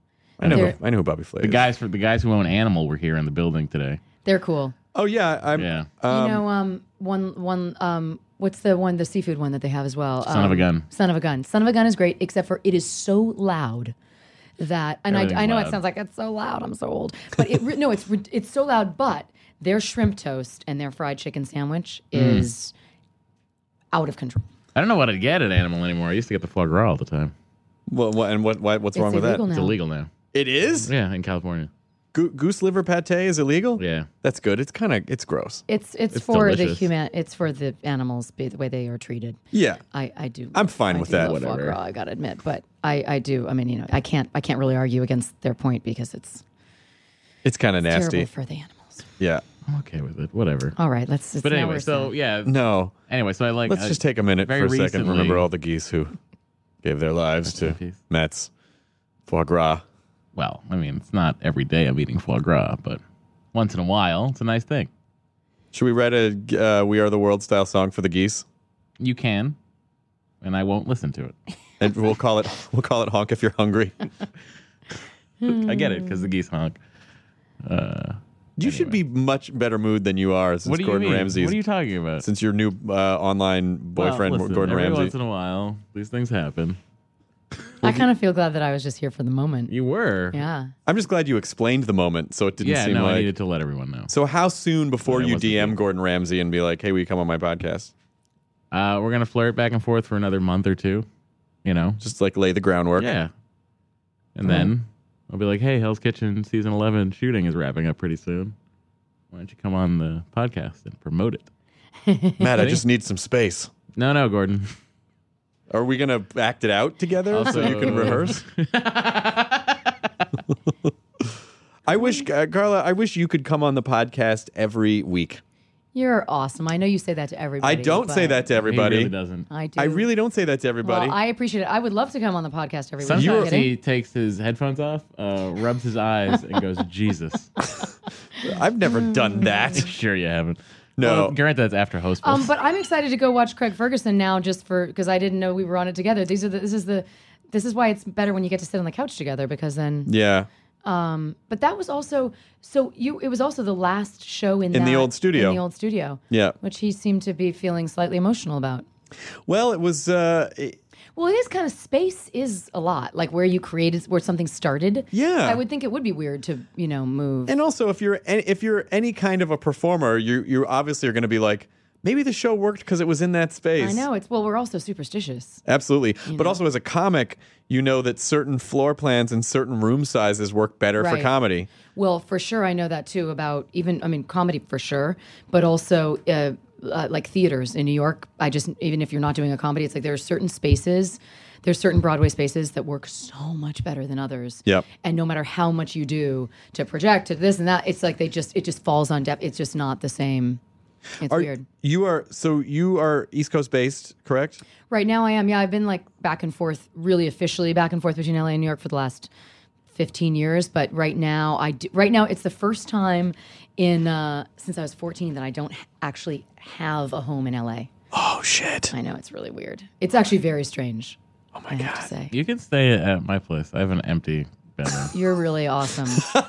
I know. They're- Who, I know who Bobby Flay the is. guys for the guys who own Animal were here in the building today. They're cool. Oh yeah, I'm. Yeah. Um, you know, um, one, one, um, what's the one, the seafood one that they have as well? Son of a Um, Gun. Son of a Gun. Son of a Gun is great, except for it is so loud that, and I, Everything's I know loud. it sounds like it's so loud. I'm so old, but it, re- no, it's re- it's so loud. But their shrimp toast and their fried chicken sandwich Mm. is out of control. I don't know what I'd get at Animal anymore. I used to get the foie gras all the time. what, what and what? what what's It's wrong with that? illegal now. It's illegal now. It is. Yeah, in California. Go- goose liver pate is illegal. Yeah. That's good. It's kind of it's gross. It's it's, It's for the delicious. human. It's for the animals, be the way they are treated. Yeah. I, I do. I'm fine I with do that. love foie Whatever. gras, I gotta admit, but I, I do. I mean, you know, I can't I can't really argue against their point because it's It's kind of nasty. terrible for the animals. Yeah. I'm okay with it. Whatever. All right, let's. It's But now anyway, we're so sad. yeah. No. Anyway, so I like. Let's I- just take a minute for very a second. recently- Remember all the geese who gave their lives Rest in to peace. Mets foie gras. Well, I mean, it's not every day I'm eating foie gras, but once in a while. It's a nice thing. Should we write a uh, "We Are the World" style song for the geese? You can, and I won't listen to it. And we'll call it we'll call it "Honk If You're Hungry." I get it because the geese honk. Uh, You should be much better mood than you are since what do you Gordon mean? Ramsay's. What are you talking about? Since your new uh, online boyfriend, well, listen, Gordon every Ramsay. once in a while, these things happen. I kind of feel glad that I was just here for the moment. You were. Yeah. I'm just glad you explained the moment, so it didn't Yeah, seem no, like. I needed to let everyone know. So how soon before I you wasn't D M here. Gordon Ramsay and be like, "Hey, will you come on my podcast?" Uh, we're gonna flirt back and forth for another month or two. You know, Just like lay the groundwork. yeah. And then I'll be like, "Hey, Hell's Kitchen season eleven shooting is wrapping up pretty soon. Why don't you come on the podcast and promote it?" Matt, I just need some space. No, no, Gordon. Are we gonna act it out together Also- so you can rehearse? I wish, uh, Carla. I wish you could come on the podcast every week. You're awesome. I know you say that to everybody. I don't say but that to He everybody. really doesn't. I do. I really don't say that to everybody. Well, I appreciate it. I would love to come on the podcast every week. Sometimes Not kidding. he takes his headphones off, uh, rubs his eyes, and goes, "Jesus." I've never done that. Sure, you haven't. No. Well, granted, that's after host. Um, but I'm excited to go watch Craig Ferguson now, just for because I didn't know we were on it together. These are the, this is the this is why it's better when you get to sit on the couch together because then. Yeah. Um, but that was also so you. It was also the last show in In the that- old studio. In the old studio. Yeah. Which he seemed to be feeling slightly emotional about. Well, it was. Uh, it- Well, it is kind of space is a lot like where you created where something started. Yeah. I would think it would be weird to you know move. And also, if you're any, if you're any kind of a performer, you you obviously are going to be like, maybe the show worked because it was in that space. I know it's well, we're also superstitious. Absolutely. But know. also, as a comic, you know that certain floor plans and certain room sizes work better for Right. comedy. Well, for sure, I know that too about even I mean comedy for sure, but also uh, uh, like theaters in New York. I just even if you're not doing a comedy, it's like there are certain spaces. There's certain Broadway spaces that work so much better than others. Yep. And no matter how much you do to project to this and that, it's like they just it just falls on depth. It's just not the same. It's Are, weird. You are so you are East Coast based, correct? Right now, I am. Yeah, I've been like back and forth, really officially back and forth between L A and New York for the last fifteen years. But right now, I do, right now it's the first time in uh, since I was fourteen that I don't h- actually have a home in L A. Oh shit! I know it's really weird. It's actually very strange. Oh my I have God. to say. You can stay at my place. I have an empty bedroom. You're really awesome.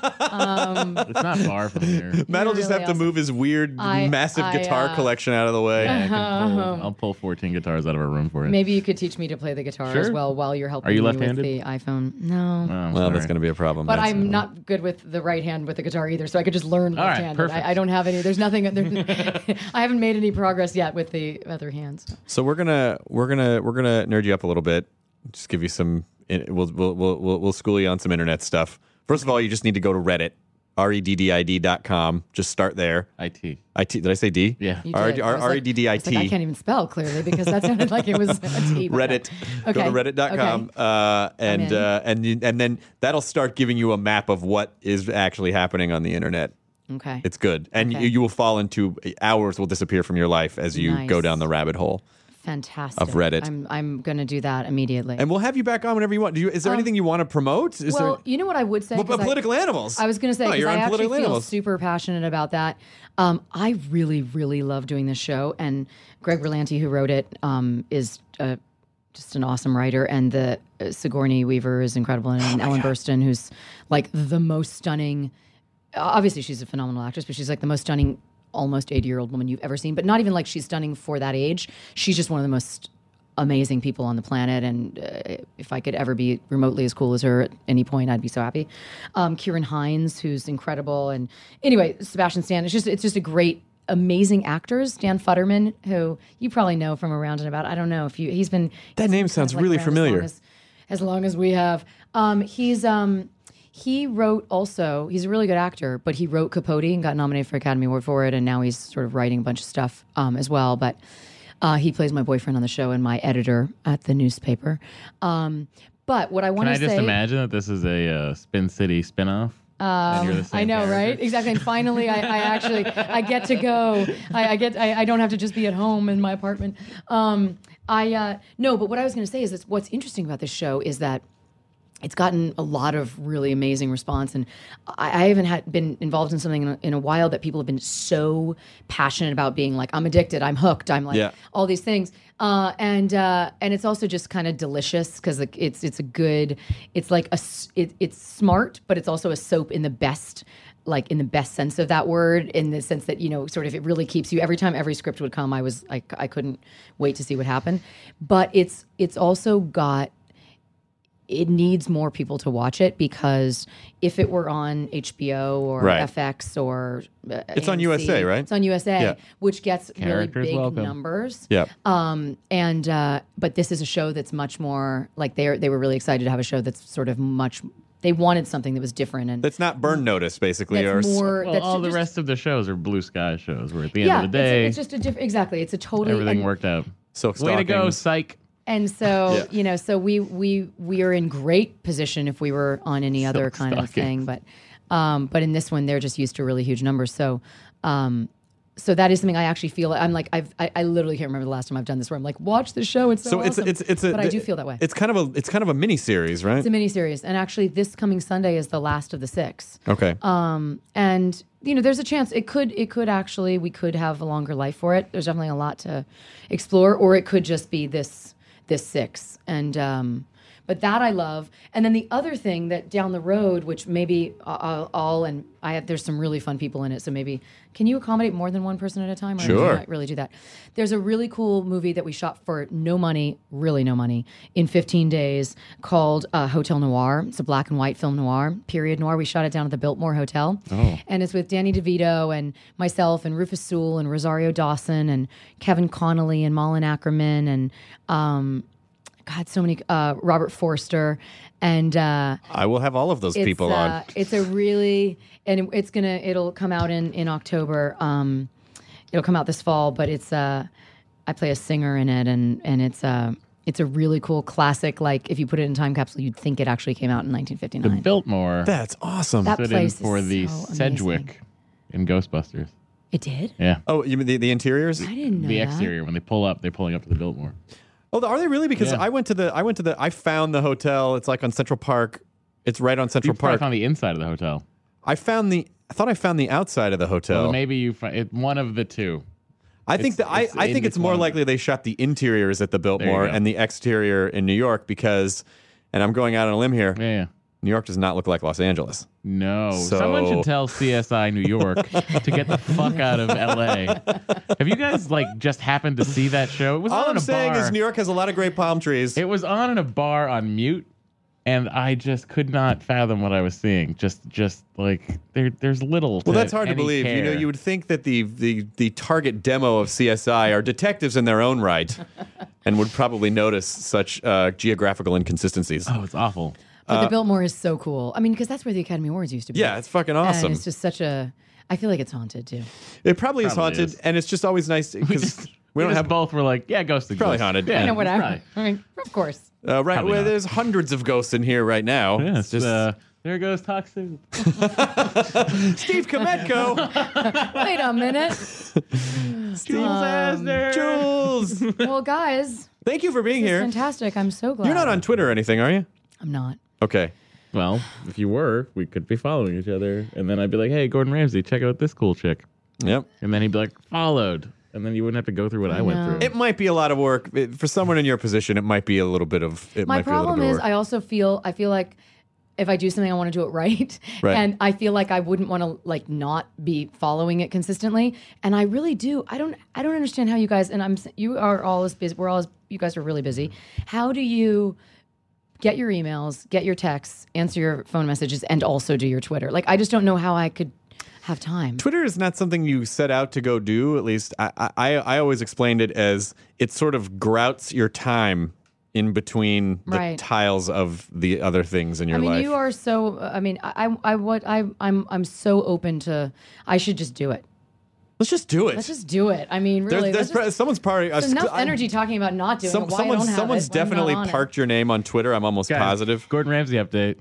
It's not far from here. Matt will You're just really have to awesome. move his weird, I- massive I, guitar uh, collection out of the way. I can pull, I'll pull fourteen guitars out of a room for you. Maybe you could teach me to play the guitar as Sure. well while you're helping Are you me left-handed? with the iPhone. No. Oh, I'm Well, sorry. that's going to be a problem. But That's- I'm not good with the right hand with the guitar either, so I could just learn All right, left-handed. perfect. I, I don't have any. There's nothing. There, I haven't made any progress yet with the other hands. So we're gonna we're gonna we're gonna nerd you up a little bit. Just give you some. We'll we'll we'll we'll, we'll school you on some internet stuff. First of all, you just need to go to Reddit, R E D D I D dot com. Just start there. I T. I T. Did I say D? Yeah. You R- did. R- I was like- R E D D I I was like, I T. can't even spell clearly because that sounded like it was a T. but- Reddit. Okay. Go to reddit dot com. Okay. Uh, and in. uh, and you- and then that'll start giving you a map of what is actually happening on the internet. Okay. It's good, and Okay. you, you will fall into hours will disappear from your life as you Nice. go down the rabbit hole. Fantastic. of Reddit. I'm I'm going to do that immediately. And we'll have you back on whenever you want. Do you, is there Um, anything you want to promote? Is well, there, you know what I would say? Well, 'Cause but I- political animals. I was going to say No, because you're I on actually political feel animals. super passionate about that. Um, I really, really love doing this show, and Greg Berlanti, who wrote it, um, is uh, just an awesome writer, and the uh, Sigourney Weaver is incredible, and Oh Ellen Burstyn, who's like the most stunning. Obviously, she's a phenomenal actress, but she's like the most stunning, almost eighty-year-old woman you've ever seen. But not even like she's stunning for that age. She's just one of the most amazing people on the planet, and uh, if I could ever be remotely as cool as her at any point, I'd be so happy. Um, Kieran Hines, who's incredible, and anyway, Sebastian Stan. It's just it's just a great, amazing actors. Dan Futterman, who you probably know from Around and About. I don't know if you. He's been That he's name been sounds kind of, like, really around familiar. As long as, as long as we have. Um, he's um, he wrote also. He's a really good actor, but he wrote Capote and got nominated for Academy Award for it, and now he's sort of writing a bunch of stuff um, as well. But Uh, he plays my boyfriend on the show and my editor at the newspaper. Um, but what I want Can to I say, just imagine that this is a uh, Spin City spinoff? Um, you're the same I know, character? right? Exactly. And finally, I, I actually I get to go. I, I get. I, I don't have to just be at home in my apartment. Um, I uh, no, but what I was going to say is that what's interesting about this show is that it's gotten a lot of really amazing response, and I, I haven't had been involved in something in a, in a while that people have been so passionate about being like, I'm addicted, I'm hooked, I'm like Yeah. all these things, uh, and uh, and it's also just kind of delicious because like, it's it's a good, it's like a s- it, it's smart, but it's also a soap in the best. Like in the best sense of that word, in the sense that, you know, sort of it really keeps you every time every script would come. I was I, I couldn't wait to see what happened, but it's it's also got. It needs more people to watch it because if it were on H B O or Right. F X or uh, It's on A M C, U S A, right? It's on U S A, Yeah. which gets really Characters big welcome. numbers. Yeah. Um, and uh, but this is a show that's much more like they they were really excited to have a show that's sort of much. They wanted something that was different and That's not Burn Notice, basically. that's or more. Well, that's all ju- the just- rest of the shows are blue sky shows where at the end yeah, of the day, it's, it's just a different. Exactly, it's a totally everything and, worked out. Silk Way to go, stockings. psych. And so, Yeah. you know, so we we we are in great position if we were on any other Silk kind of stockings. thing, but um, but in this one, they're just used to really huge numbers. So, um, so that is something I actually feel. I'm like I've I, I literally can't remember the last time I've done this where I'm like, watch the show. It's so, So it's awesome. it's it's a. but I do feel that way. It's kind of a it's kind of a mini series, right? It's a miniseries, and actually, this coming Sunday is the last of the six. Okay. Um, and you know, there's a chance it could it could actually we could have a longer life for it. There's definitely a lot to explore, or it could just be this this six. And um, but that I love. And then the other thing that down the road, which maybe I'll, I'll and I have, there's some really fun people in it. So maybe can you accommodate more than one person at a time? Or do you Sure. not really do that? There's a really cool movie that we shot for no money, really no money, in fifteen days called uh, Hotel Noir. It's a black and white film noir, period noir. We shot it down at the Biltmore Hotel. Oh. And it's with Danny DeVito and myself and Rufus Sewell and Rosario Dawson and Kevin Connolly and Malin Ackerman and um, God, so many, uh, Robert Forster. And uh, I will have all of those it's, people uh, on. It's a really, and it, it's gonna, it'll come out in in October. Um, it'll come out this fall, but it's uh, I play a singer in it, and and it's uh, it's a really cool classic. Like if you put it in a time capsule, you'd think it actually came out in nineteen The fifty-nine. Biltmore That's awesome. That stood in place is for the so amazing. Sedgwick in Ghostbusters. It did. Yeah. oh, you mean the, the interiors? I didn't know The that. exterior, when they pull up, they're pulling up to the Biltmore. Oh, are they really? Because Yeah. I went to the I went to the I found the hotel. It's like on Central Park. It's right on You Central probably Park. found the inside of the hotel. I found the I thought I found the outside of the hotel. Well, maybe you find it, one of the two. I think It's- that I, it's I in think it's more between. likely they shot the interiors at the Biltmore go. and the exterior in New York because, and I'm going out on a limb here, Yeah, yeah. New York does not look like Los Angeles. No. So- Someone should tell C S I New York to get the fuck out of L A. Have you guys like just happened to see that show? It was All on I'm in a saying bar. is New York has a lot of great palm trees. It was on in a bar on mute, and I just could not fathom what I was seeing. Just, just like there, there's little. well, to that's hard to any believe. You know, care. you would think that the, the, the target demo of C S I are detectives in their own right and would probably notice such uh, geographical inconsistencies. Oh, it's awful. But the Biltmore is so cool. I mean, because that's where the Academy Awards used to be. Yeah, it's fucking awesome. And it's just such a. I feel like it's haunted too. It probably, is Probably haunted, is. and it's just always nice because we, We don't just have both were like, yeah, ghost exists. Probably haunted. Yeah, You know, whatever. right. I mean, of course. uh, right. Probably Well, not. there's hundreds of ghosts in here right now. Yeah, It's just uh, there goes Toxic. Steve Kometko. Wait a minute. Disaster. Jules. Well, guys, Thank you for being it's here. fantastic. I'm so glad. You're not on Twitter or anything, are you? I'm not. Okay. Well, if you were, we could be following each other, and then I'd be like, "Hey, Gordon Ramsay, check out this cool chick," Yep. and then he'd be like, "Followed," and then you wouldn't have to go through what I, went know. through. It might be a lot of work It- for someone in your position. It might be a little bit of. It My might be a little problem bit of is, work. I also feel I feel like if I do something, I want to do it right, Right. and I feel like I wouldn't want to like not be following it consistently, and I really do. I don't. I don't understand how you guys and I'm. You are all as busy. We're all as you guys are really busy. How do you get your emails, get your texts, answer your phone messages, and also do your Twitter? Like, I just don't know how I could have time. Twitter is not something you set out to go do. At least I, I, I always explained it as it sort of grouts your time in between the Right. tiles of the other things in your I mean, life. you are so. I mean, I, I, I what I, I'm, I'm so open to. I should just do it. Let's just do it. Let's just do it. I mean, there's, really, there's let's just- pre- someone's probably There's enough energy talking about not doing Some, it. Why I someone's don't have someone's it when I'm not definitely on it. parked your name on Twitter. I'm almost Guys, positive. Gordon Ramsay update.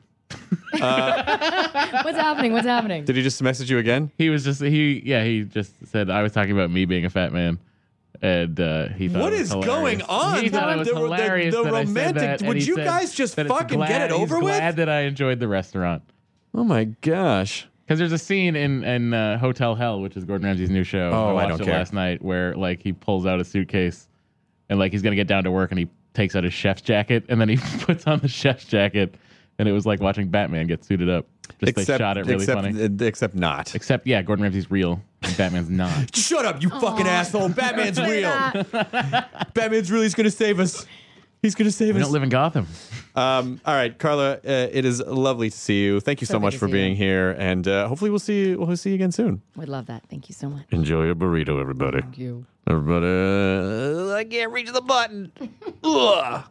What's happening? What's happening? Did he just message you again? He was just he yeah he just said I was talking about me being a fat man, And uh, he thought What it was is hilarious. going on? He thought it was The- the- hilarious the that I said romantic- that, and would he you said guys just that it's fucking glad, get it over he's with? glad that I enjoyed the restaurant. Oh my gosh. Because there's a scene in in uh, Hotel Hell, which is Gordon Ramsay's new show. Oh, I watched don't it care. last night, where like he pulls out a suitcase and like he's gonna get down to work, and he takes out his chef's jacket, and then he puts on the chef's jacket, and it was like watching Batman get suited up. Just they shot it really except, funny. uh, Except not. Except yeah, Gordon Ramsay's real and Batman's not. Shut up, you fucking asshole. Batman's real. Batman's real. He's going to save us. He's going to save We us. don't live in Gotham. Um, all right, Carla, uh, it is lovely to see you. Thank you so, So much good to for see being you. here. And uh, hopefully we'll see you, we'll see you again soon. Would love that. Thank you so much. Enjoy your burrito, everybody. Thank you. Everybody. Uh, I can't reach the button. Ugh.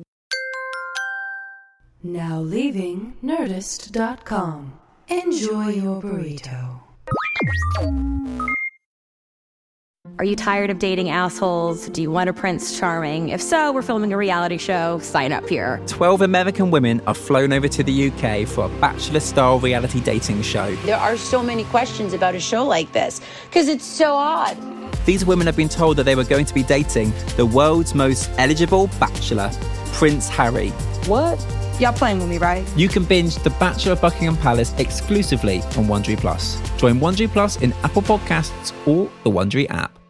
Now leaving Nerdist dot com. Enjoy your burrito. Are you tired of dating assholes? Do you want a Prince Charming? If so, we're filming a reality show. Sign up here. twelve American women are flown over to the U K for a bachelor-style reality dating show. There are so many questions about a show like this because it's so odd. These women have been told that they were going to be dating the world's most eligible bachelor, Prince Harry. What? Y'all playing with me, right? You can binge The Bachelor of Buckingham Palace exclusively on Wondery Plus. Join Wondery Plus in Apple Podcasts or the Wondery app.